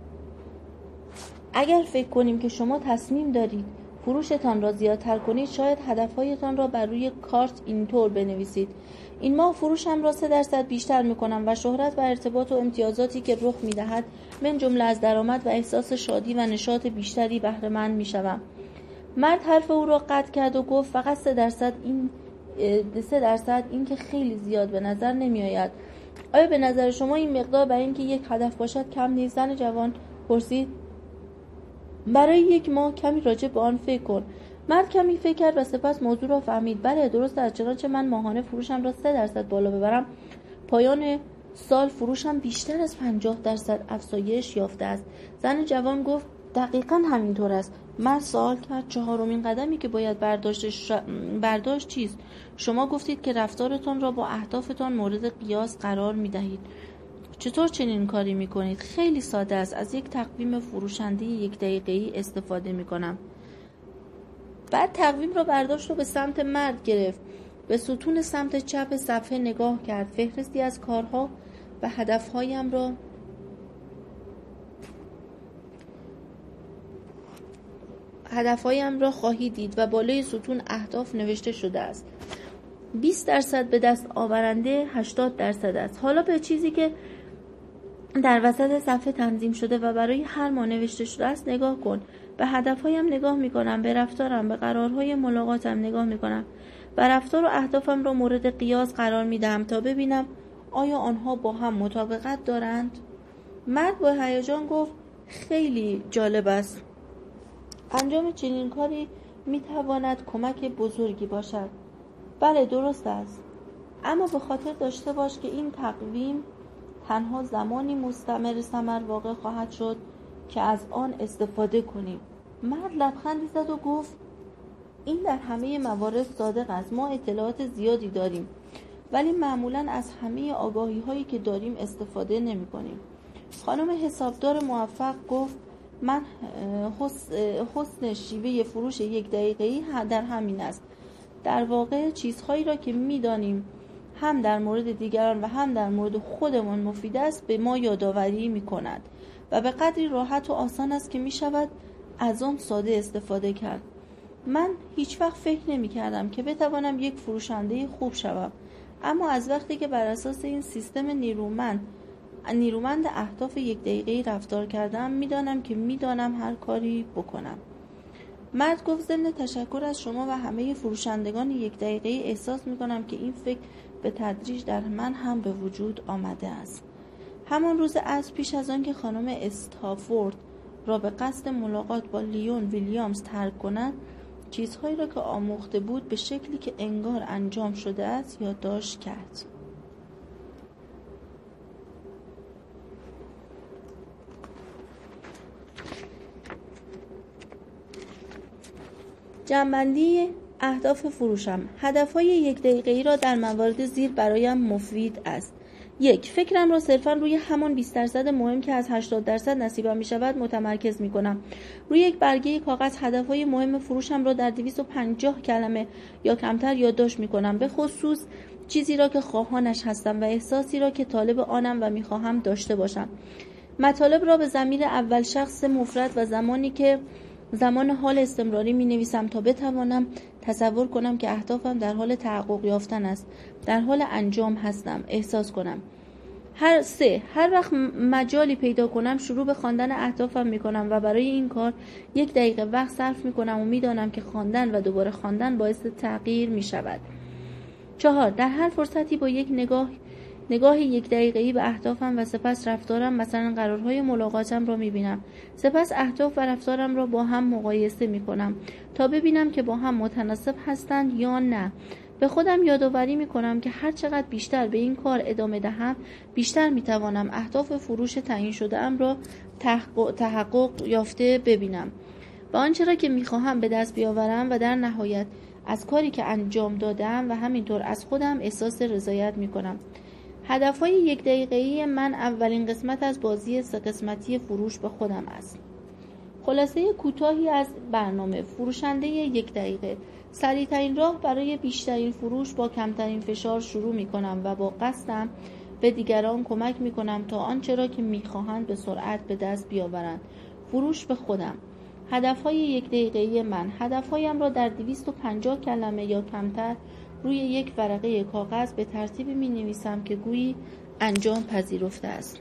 اگر فکر کنیم که شما تصمیم دارید فروشتان را زیادتر کنید، شاید هدفهایتان را بر روی کارت اینطور بنویسید: این ماه فروشم را سه درصد بیشتر میکنم و شهرت و ارتباط و امتیازاتی که رخ میدهد من جمله از درآمد و احساس شادی و نشاط بیشتری بهره مند میشوم. مرد حرف او را قطع کرد و گفت فقط سه درصد این سه درصد این که خیلی زیاد به نظر نمی آید. آیا به نظر شما این مقدار برای اینکه یک هدف باشد کم نیست؟ زن جوان پرسید. برای یک ماه کمی راجع به آن فکر کن. مرد کمی فکر کرد و سپس موضوع را فهمید. بله درست است، چنانچه من ماهانه فروشم را سه درصد بالا ببرم، پایان سال فروشم بیشتر از پنجاه درصد افزایش یافته است. زن جوان گفت دقیقاً همینطور است. مرد سوال کرد چهارمین قدمی که باید برداشت ش... برداشت چیست؟ شما گفتید که رفتارتان را با اهدافتان مورد قیاس قرار می دهید. چطور چنین کاری می کنید؟ خیلی ساده است. از یک تقویم فروشنده یک دقیقه‌ای استفاده می کنم. بعد تقویم را برداشت و به سمت مرد گرفت. به ستون سمت چپ صفحه نگاه کرد. فهرستی از کارها و هدفهایم را هدفهایم را خواهی دید و بالای ستون اهداف نوشته شده است. بیست درصد به دست آورنده هشتاد درصد است. حالا به چیزی که در وسط صفحه تنظیم شده و برای هر ماه نوشته شده است نگاه کن. به هدفهایم نگاه می کنم، به رفتارم، به قرارهای ملاقاتم نگاه می کنم و رفتار و اهدافم را مورد قیاس قرار میدم تا ببینم آیا آنها با هم مطابقت دارند؟ مرد با هیجان گفت خیلی جالب است. انجام چنین کاری میتواند کمک بزرگی باشد. بله درست است. اما به خاطر داشته باش که این تقویم تنها زمانی مستمر ثمر واقع خواهد شد که از آن استفاده کنیم. مرد لبخندی زد و گفت این در همه موارد صادق است. ما اطلاعات زیادی داریم ولی معمولاً از همه آگاهی هایی که داریم استفاده نمی کنیم. خانم حسابدار موفق گفت من حسن شیوه فروش یک دقیقه‌ای در همین است. در واقع چیزهایی را که می دانیم هم در مورد دیگران و هم در مورد خودمان مفید است به ما یادآوری می کند و به قدری راحت و آسان است که می شود از آن ساده استفاده کرد. من هیچ وقت فکر نمی کردم که بتوانم یک فروشنده خوب شوم، اما از وقتی که بر اساس این سیستم نیرومند نیرومند اهداف یک دقیقه‌ای رفتار کردم میدانم که میدانم هر کاری بکنم. مرد گفت ضمن تشکر از شما و همه فروشندگان یک دقیقه‌ای احساس میکنم که این فکر به تدریج در من هم به وجود آمده است. همان روز عصر پیش از آن که خانم استافورد را به قصد ملاقات با لیون ویلیامز ترک کند، چیزهایی را که آموخته بود به شکلی که انگار انجام شده است یادداشت کرد. جمع‌بندی اهداف فروشم. هدفهای یک دقیقه‌ای را در موارد زیر برایم مفید است. یک، فکرم را صرفاً روی همان بیست درصد مهم که از هشتاد درصد نصیبم می شود متمرکز می کنم. روی یک برگه کاغذ هدفهای مهم فروشم را در دویست و پنجاه کلمه یا کمتر یادداشت می کنم، به خصوص چیزی را که خواهانش هستم و احساسی را که طالب آنم و می خواهم داشته باشم. مطالب را به ضمیر اول شخص مفرد و زمانی که زمان حال استمراری می نویسم تا بتوانم تصور کنم که اهدافم در حال تحقق یافتن است، در حال انجام هستم، احساس کنم. هر سه، هر وقت مجالی پیدا کنم شروع به خواندن اهدافم می کنم و برای این کار یک دقیقه وقت صرف می کنم و می دانم که خواندن و دوباره خواندن باعث تغییر می شود. چهار، در هر فرصتی با یک نگاه نگاه یک دقیقه‌ای به اهدافم و سپس رفتارم، مثلا قرارهای ملاقاتم را می‌بینم. سپس اهداف و رفتارم را با هم مقایسه می‌کنم تا ببینم که با هم متناسب هستند یا نه. به خودم یادآوری می‌کنم که هر چقدر بیشتر به این کار ادامه دهم، بیشتر می‌توانم اهداف فروش تعیین شده‌ام را تحقق, تحقق یافته ببینم و آنچه را که می‌خواهم به دست بیاورم و در نهایت از کاری که انجام دادم و همینطور از خودم احساس رضایت می‌کنم. هدفهای یک دقیقه‌ای من اولین قسمت از بازی سه قسمتی فروش به خودم است. خلاصه کوتاهی از برنامه فروشنده یک دقیقه. سریع‌ترین راه برای بیشترین فروش با کمترین فشار شروع می‌کنم و با قصدم به دیگران کمک می‌کنم تا آنچه را که می‌خواهند به سرعت به دست بیاورند. فروش به خودم. هدفهای یک دقیقه‌ای من. هدفهایم را در دویست و پنجاه کلمه یا کمتر روی یک ورقه کاغذ به ترتیبی می نویسم که گویی انجام پذیرفته است.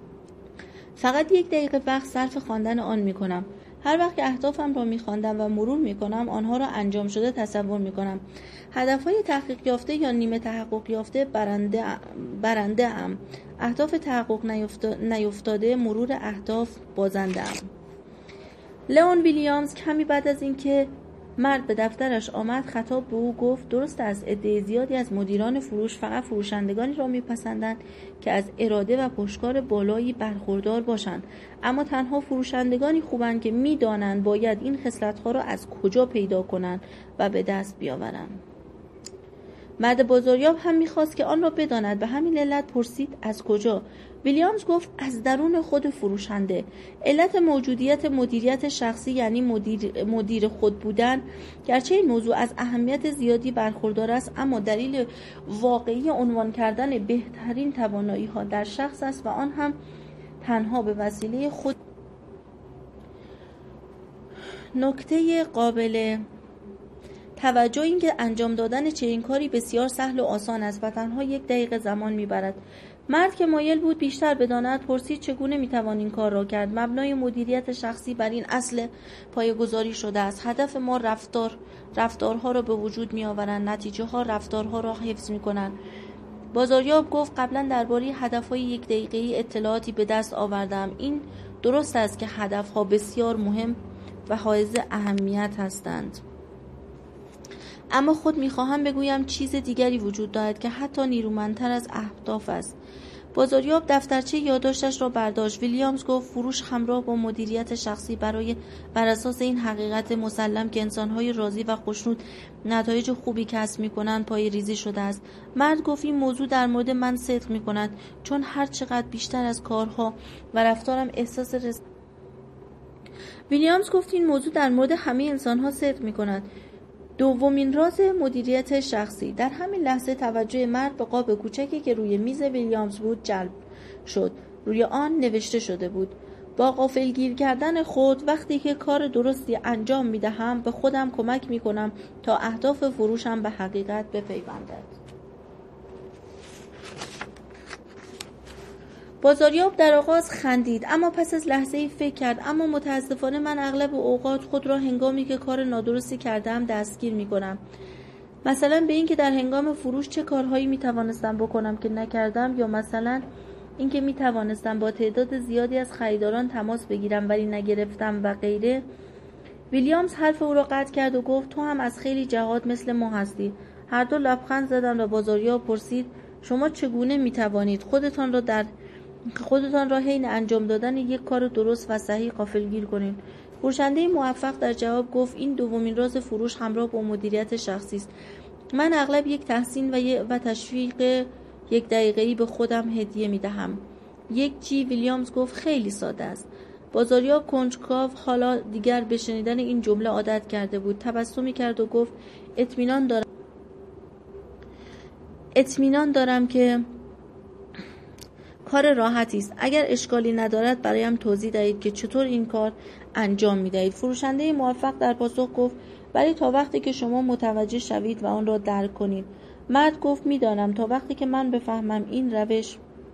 فقط یک دقیقه وقت صرف خواندن آن می کنم. هر وقت که اهدافم را می خواندم و مرور می کنم آنها را انجام شده تصور می کنم. هدفهای تحقیق یافته یا نیمه تحقق یافته برنده برنده ام. اهداف تحقق نیفتاده مرور اهداف بازنده ام. لیون ویلیامز کمی بعد از اینکه مرد به دفترش آمد خطاب به او گفت درست است عده زیادی از مدیران فروش فقط فروشندگانی را میپسندند که از اراده و پشتکار بالایی برخوردار باشند، اما تنها فروشندگانی خوبند که میدانند باید این خصلت‌ها را از کجا پیدا کنند و به دست بیاورند. مرد بازاریاب هم میخواست که آن را بداند، به همین علت پرسید از کجا؟ ویلیامز گفت از درون خود فروشنده. علت موجودیت مدیریت شخصی یعنی مدیر, مدیر خود بودن، گرچه این موضوع از اهمیت زیادی برخوردار است، اما دلیل واقعی عنوان کردن بهترین توانایی ها در شخص است و آن هم تنها به وسیله خود. نکته قابل توجه این که انجام دادن چنین کاری بسیار سهل و آسان است و تنها یک دقیقه زمان میبرد. مرد که مایل بود بیشتر بداند پرسید چگونه میتوان این کار را کرد. مبنای مدیریت شخصی بر این اصل پایه‌گذاری شده است: هدف ما رفتار رفتارها را به وجود میآورند، نتیجه ها رفتارها را حفظ میکنند. بازاریاب گفت قبلا درباره هدفهای یک دقیقه‌ای اطلاعاتی به دست آوردم. این درست است که هدفها بسیار مهم و حائز اهمیت هستند، اما خود میخواهم بگویم چیز دیگری وجود دارد که حتی نیرومندتر از اهداف است. بازاریاب دفترچه یادداشتش را برداشت. ویلیامز گفت فروش همراه با مدیریت شخصی برای بر اساس این حقیقت مسلم که انسان‌های راضی و خوشنود نتایج خوبی کسب می‌کنند پای ریزی شده است. مرد گفت این موضوع در مورد من صدق می‌کند، چون هر چقدر بیشتر از کارها و رفتارم احساس رس... ویلیامز گفت این موضوع در مورد همه انسان‌ها صدق می‌کند. دومین راز مدیریت شخصی. در همین لحظه توجه مرد به قاب کوچکی که روی میز ویلیامز بود جلب شد. روی آن نوشته شده بود: با غافلگیر کردن خود وقتی که کار درستی انجام میدهم به خودم کمک میکنم تا اهداف فروشم به حقیقت بپیوندد. بازاریاب در آغاز خندید، اما پس از لحظه‌ای فکر کرد: اما متاسفانه من اغلب اوقات خود را هنگامی که کار نادرستی کردم دستگیر می‌کنم. مثلا به این که در هنگام فروش چه کارهایی می‌توانستم بکنم که نکردم، یا مثلا اینکه می‌توانستم با تعداد زیادی از خریداران تماس بگیرم ولی نگرفتم و غیره. ویلیامز حرف او را قطع کرد و گفت: تو هم از خیلی جهات مثل ما هستی. هر دو لبخند زدند و بازاریاب پرسید: شما چگونه می‌توانید خودتان را در خودتان را حین انجام دادن یک کار درست و صحیح غافلگیر کنید؟ فروشنده موفق در جواب گفت: این دومین راز فروش همراه با مدیریت شخصی است. من اغلب یک تحسین و, و تشویق یک دقیقه‌ای به خودم هدیه می‌دهم. یک چی. ویلیامز گفت: خیلی ساده است. بازاریاب کنجکاو حالا دیگر به شنیدن این جمله عادت کرده بود. تبسمی کرد و گفت: اطمینان دارم اطمینان دارم که کار راحتی است. اگر اشکالی ندارد برایم توضیح دهید که چطور این کار انجام می‌دهید. فروشنده موفق در پاسخ گفت: ولی تا وقتی که شما متوجه شوید و آن را درک کنید. مرد گفت: می‌دانم تا وقتی که من بفهمم این روش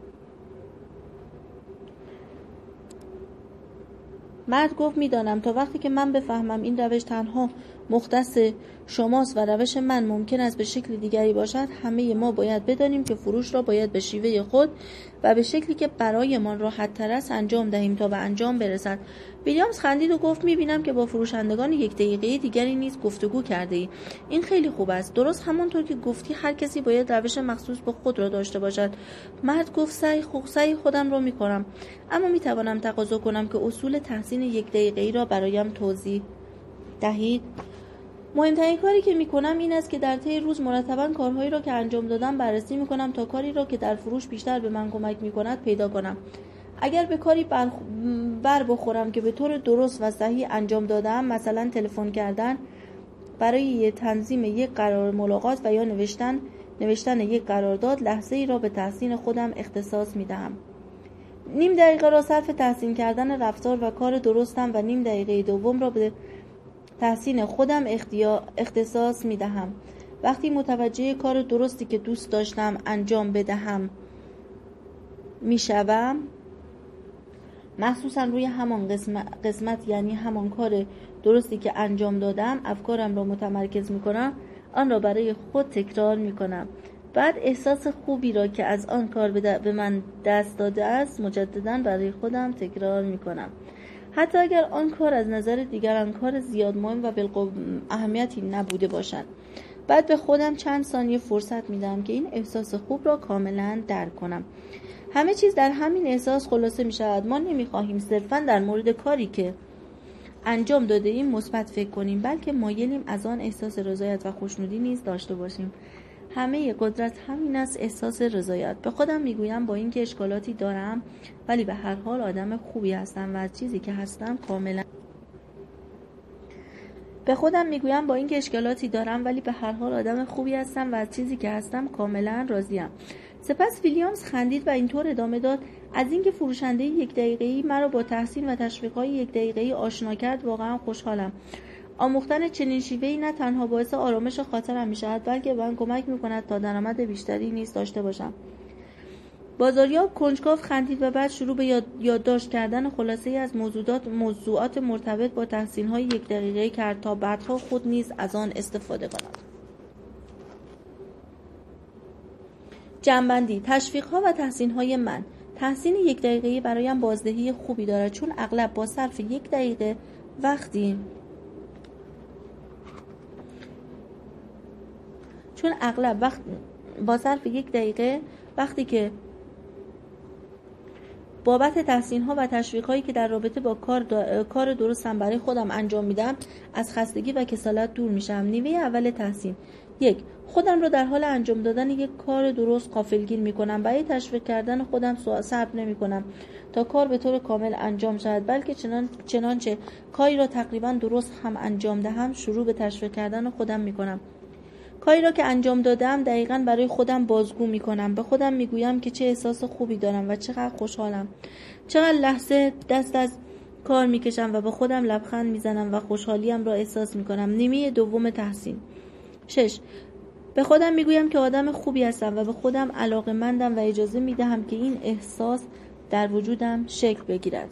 مرد گفت می‌دانم تا وقتی که من بفهمم این روش تنها مختص شماست و روش من ممکن است به شکل دیگری باشد. همه ما باید بدانیم که فروش را باید به شیوه خود و به شکلی که برایمان راحت تر است انجام دهیم تا به انجام برسد. ویلیامز خندید و گفت: می‌بینم که با فروشندگان یک دقیقه‌ای دیگری نیز گفتگو کرده‌ای. این خیلی خوب است. درست همانطور که گفتی هر کسی باید روش مخصوص به خود را داشته باشد. مرد گفت: سعی خود سعی خودم را می‌کنم، اما می‌توانم تقاضا کنم که اصول تحسین یک دقیقه‌ای را برایم توضیح دهید؟ مهمترین کاری که میکنم این است که در طی روز مرتباً کارهایی را که انجام دادم بررسی میکنم تا کاری را که در فروش بیشتر به من کمک میکند پیدا کنم. اگر به کاری بر, بر بخورم که به طور درست و صحیح انجام دادم، مثلا تلفن کردن برای تنظیم یک قرار ملاقات و یا نوشتن نوشتن یک قرارداد، لحظه ای را به تحسین خودم اختصاص میدهم. نیم دقیقه را صرف تحسین کردن رفتار و کار درستم و نیم دقیقه دوم را به تحسین خودم اختصاص می دهم. وقتی متوجه کار درستی که دوست داشتم انجام بدهم می شوم، مخصوصا روی همان قسمت, قسمت یعنی همان کار درستی که انجام دادم، افکارم را متمرکز می کنم، آن را برای خود تکرار می کنم. بعد احساس خوبی را که از آن کار به من دست داده است مجددا برای خودم تکرار می کنم، حتی اگر آن کار از نظر دیگران کار زیاد مهم و بالقوه اهمیتی نبوده باشد. بعد به خودم چند ثانیه فرصت میدم که این احساس خوب را کاملا درک کنم. همه چیز در همین احساس خلاصه می شود. ما نمیخواهیم صرفا در مورد کاری که انجام داده ایم مثبت فکر کنیم، بلکه مایلیم از آن احساس رضایت و خوشنودی نیز داشته باشیم. همه قدرت همین است، احساس رضایت. به خودم میگویم با اینکه اشکالاتی دارم ولی به هر حال آدم خوبی هستم و از چیزی که هستم کاملا به خودم میگویم با اینکه اشکالاتی دارم ولی به هر حال آدم خوبی هستم و از چیزی که هستم کاملا راضیم. سپس ویلیامز خندید و اینطور ادامه داد: از اینکه فروشنده یک دقیقه‌ای مرا با تحسین و تشویق‌های یک دقیقه‌ای آشنا کرد واقعا خوشحالم. آموختن چنین شیوه‌ای نه تنها باعث آرامش خاطرم می‌شود، بلکه به من کمک می‌کند تا درآمد بیشتری نیز داشته باشم. بازاریاب کنجکاو خندید و بعد شروع به یاد... یادداشت کردن خلاصه‌ای از موضوعات موضوعات مرتبط با تحسین‌های یک دقیقه‌ای کرد تا بعدها خود نیز از آن استفاده کند. جنبندی: تشویق‌ها و تحسین‌های من. تحسین یک دقیقه‌ای برایم بازدهی خوبی دارد، چون اغلب با صرف یک دقیقه وقتی چون اغلب وقت با صرف یک دقیقه وقتی که بابت تحسین‌ها و تشویق‌هایی که در رابطه با کار, دا... کار درستم برای خودم انجام میدم از خستگی و کسالت دور میشم. نیمه اول تحسین: یک. خودم را در حال انجام دادن یک کار درست غافلگیر میکنم. برای تشویق کردن خودم صبر نمیکنم تا کار به طور کامل انجام شود، بلکه چنان... چنانچه کاری را تقریبا درست هم انجام دهم شروع به تشویق کردن خودم میکنم. کاری را که انجام دادم دقیقاً برای خودم بازگو میکنم. به خودم میگویم که چه احساس خوبی دارم و چقدر خوشحالم. چقدر لحظه دست از کار میکشم و به خودم لبخند میزنم و خوشحالیم را احساس میکنم. نیمه دوم تحسین: شش. به خودم میگویم که آدم خوبی هستم و به خودم علاقه‌مندم و اجازه میدهم که این احساس در وجودم شکل بگیرد.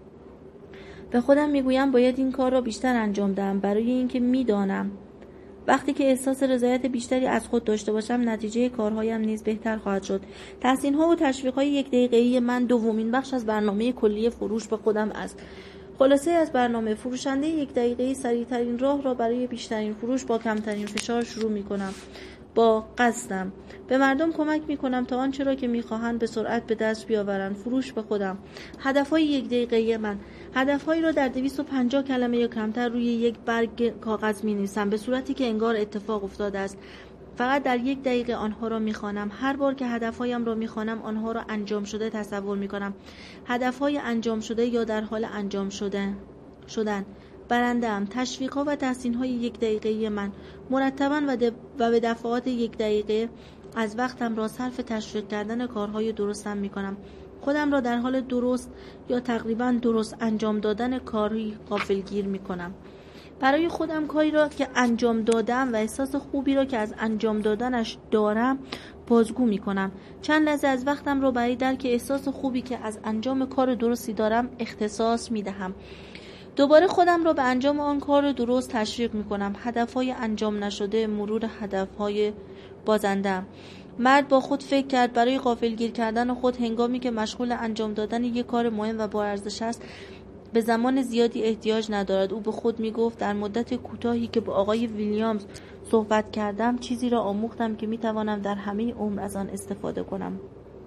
به خودم میگویم باید این کار را بیشتر انجام دهم، برای اینکه میدانم وقتی که احساس رضایت بیشتری از خود داشته باشم نتیجه کارهایم نیز بهتر خواهد شد. تحسین‌ها و تشویق‌های یک دقیقه‌ای من دومین بخش از برنامه کلی فروش به خودم است. خلاصه از برنامه: فروشنده یک دقیقه‌ای سریع‌ترین راه را برای بیشترین فروش با کمترین فشار شروع می‌کنم. با قصدم به مردم کمک می‌کنم تا آنچه را که می‌خواهند به سرعت به دست بیاورند. فروش به خودم: هدف‌های یک دقیقه‌ای من. هدف‌هایی را در دویست و پنجاه کلمه یا کمتر روی یک برگ کاغذ می‌نویسم به صورتی که انگار اتفاق افتاده است. فقط در یک دقیقه آنها را می‌خوانم. هر بار که هدف‌هایم را می‌خوانم آنها را انجام شده تصور می‌کنم. هدف‌های انجام شده یا در حال انجام شده شدن. برنده‌ام: تشویق‌ها و تحسین‌های یک دقیقه‌ای من. مرتباً و, و به دفعات یک دقیقه از وقتم را صرف تشویق کردن کارهای درستم می‌کنم. خودم را در حال درست یا تقریباً درست انجام دادن کاری غافلگیر می‌کنم. برای خودم کاری را که انجام دادم و احساس خوبی را که از انجام دادنش دارم بازگو می‌کنم. چند لحظه از وقتم را برای درک احساس خوبی که از انجام کار درستی دارم اختصاص می‌دهم. دوباره خودم را به انجام آن کار درست تشویق می‌کنم. هدف‌های انجام نشده، مرور هدف‌های بازنده. مرد با خود فکر کرد برای غافلگیر کردن خود هنگامی که مشغول انجام دادن یک کار مهم و با ارزش است به زمان زیادی احتیاج ندارد. او به خود میگفت در مدت کوتاهی که با آقای ویلیامز صحبت کردم چیزی را آموختم که میتوانم در همه عمر از آن استفاده کنم.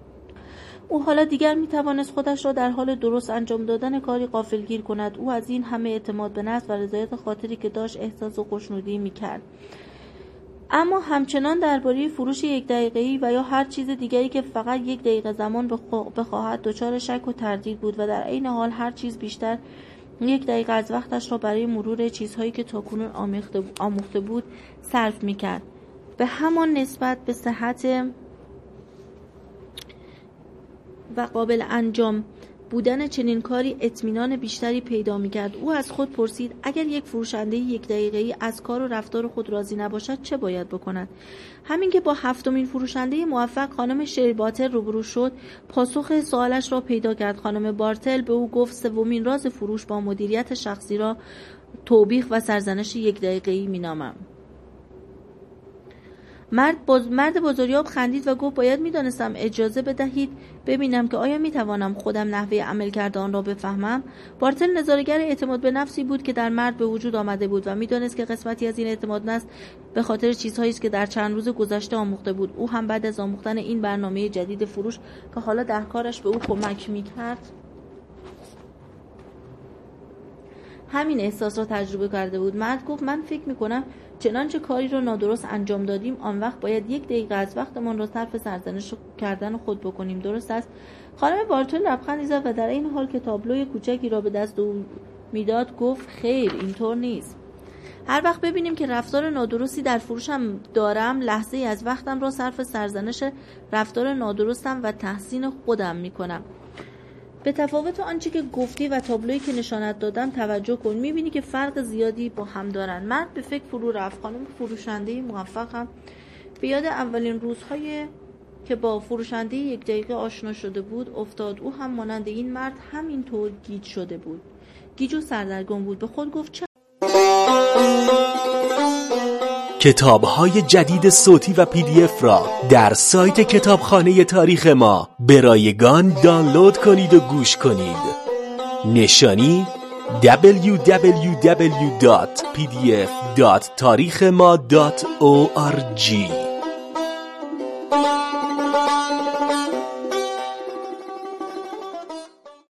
او حالا دیگر میتوانست خودش را در حال درست انجام دادن کاری غافلگیر کند. او از این همه اعتماد به نفس و رضایت خاطری که داشت احساس و خوشنودی میکرد. اما همچنان درباره فروش یک دقیقه‌ای و یا هر چیز دیگری که فقط یک دقیقه زمان بخواهد دچار شک و تردید بود و در عین حال هر چیز بیشتر یک دقیقه از وقتش را برای مرور چیزهایی که تاکنون آموخته بود صرف می‌کرد. به همان نسبت به صحت و قابل انجام بودن چنین کاری اطمینان بیشتری پیدا می‌کرد. او از خود پرسید اگر یک فروشنده یک دقیقه‌ای از کار و رفتار خود راضی نباشد چه باید بکند؟ همین که با هفتمین فروشنده موفق خانم شری باتل روبرو شد، پاسخ سوالش را پیدا کرد. خانم بارتل به او گفت سومین راز فروش با مدیریت شخصی را توبیخ و سرزنش یک دقیقه‌ای می‌نامم. مرد, باز... مرد بزرگیاب خندید و گفت باید میدانستم اجازه بدهید ببینم که آیا میتوانم خودم نحوه عمل کرده آن را بفهمم. بارتل نظاره‌گر اعتماد به نفسی بود که در مرد به وجود آمده بود و میدانست که قسمتی از این اعتماد نفس به خاطر چیزهایی است که در چند روز گذشته آموخته بود. او هم بعد از آموختن این برنامه جدید فروش که حالا در کارش به او کمک میکرد همین احساس را تجربه کرده بود. مرد گفت من فکر میکنم چنانچه کاری را نادرست انجام دادیم آن وقت باید یک دقیقه از وقتمان را صرف سرزنش کردن خود بکنیم. درست است؟ خانم بارتل لبخندی زد و در این حال که تابلوی کوچکی را به دست او میداد گفت خیر اینطور نیست. هر وقت ببینیم که رفتار نادرستی در فروشم دارم لحظه ای از وقتم را صرف سرزنش رفتار نادرستم و تحسین خودم میکنم. به تفاوت آنچه که گفتی و تابلویی که نشانت دادم توجه کن. میبینی که فرق زیادی با هم دارن. مرد به فکر فرو رفت. خانم فروشنده موفق هم به یاد اولین روزهای که با فروشنده یک دقیقه آشنا شده بود افتاد. او هم مانند این مرد همینطور گیج شده بود. گیج و سردرگم بود. به خود گفت چه کتاب‌های جدید صوتی و پی دی اف را در سایت کتابخانه تاریخ ما به رایگان دانلود کنید و گوش کنید. نشانی دبلیو دبلیو دبلیو دات پی دی اف دات تاریخ ما دات او آر جی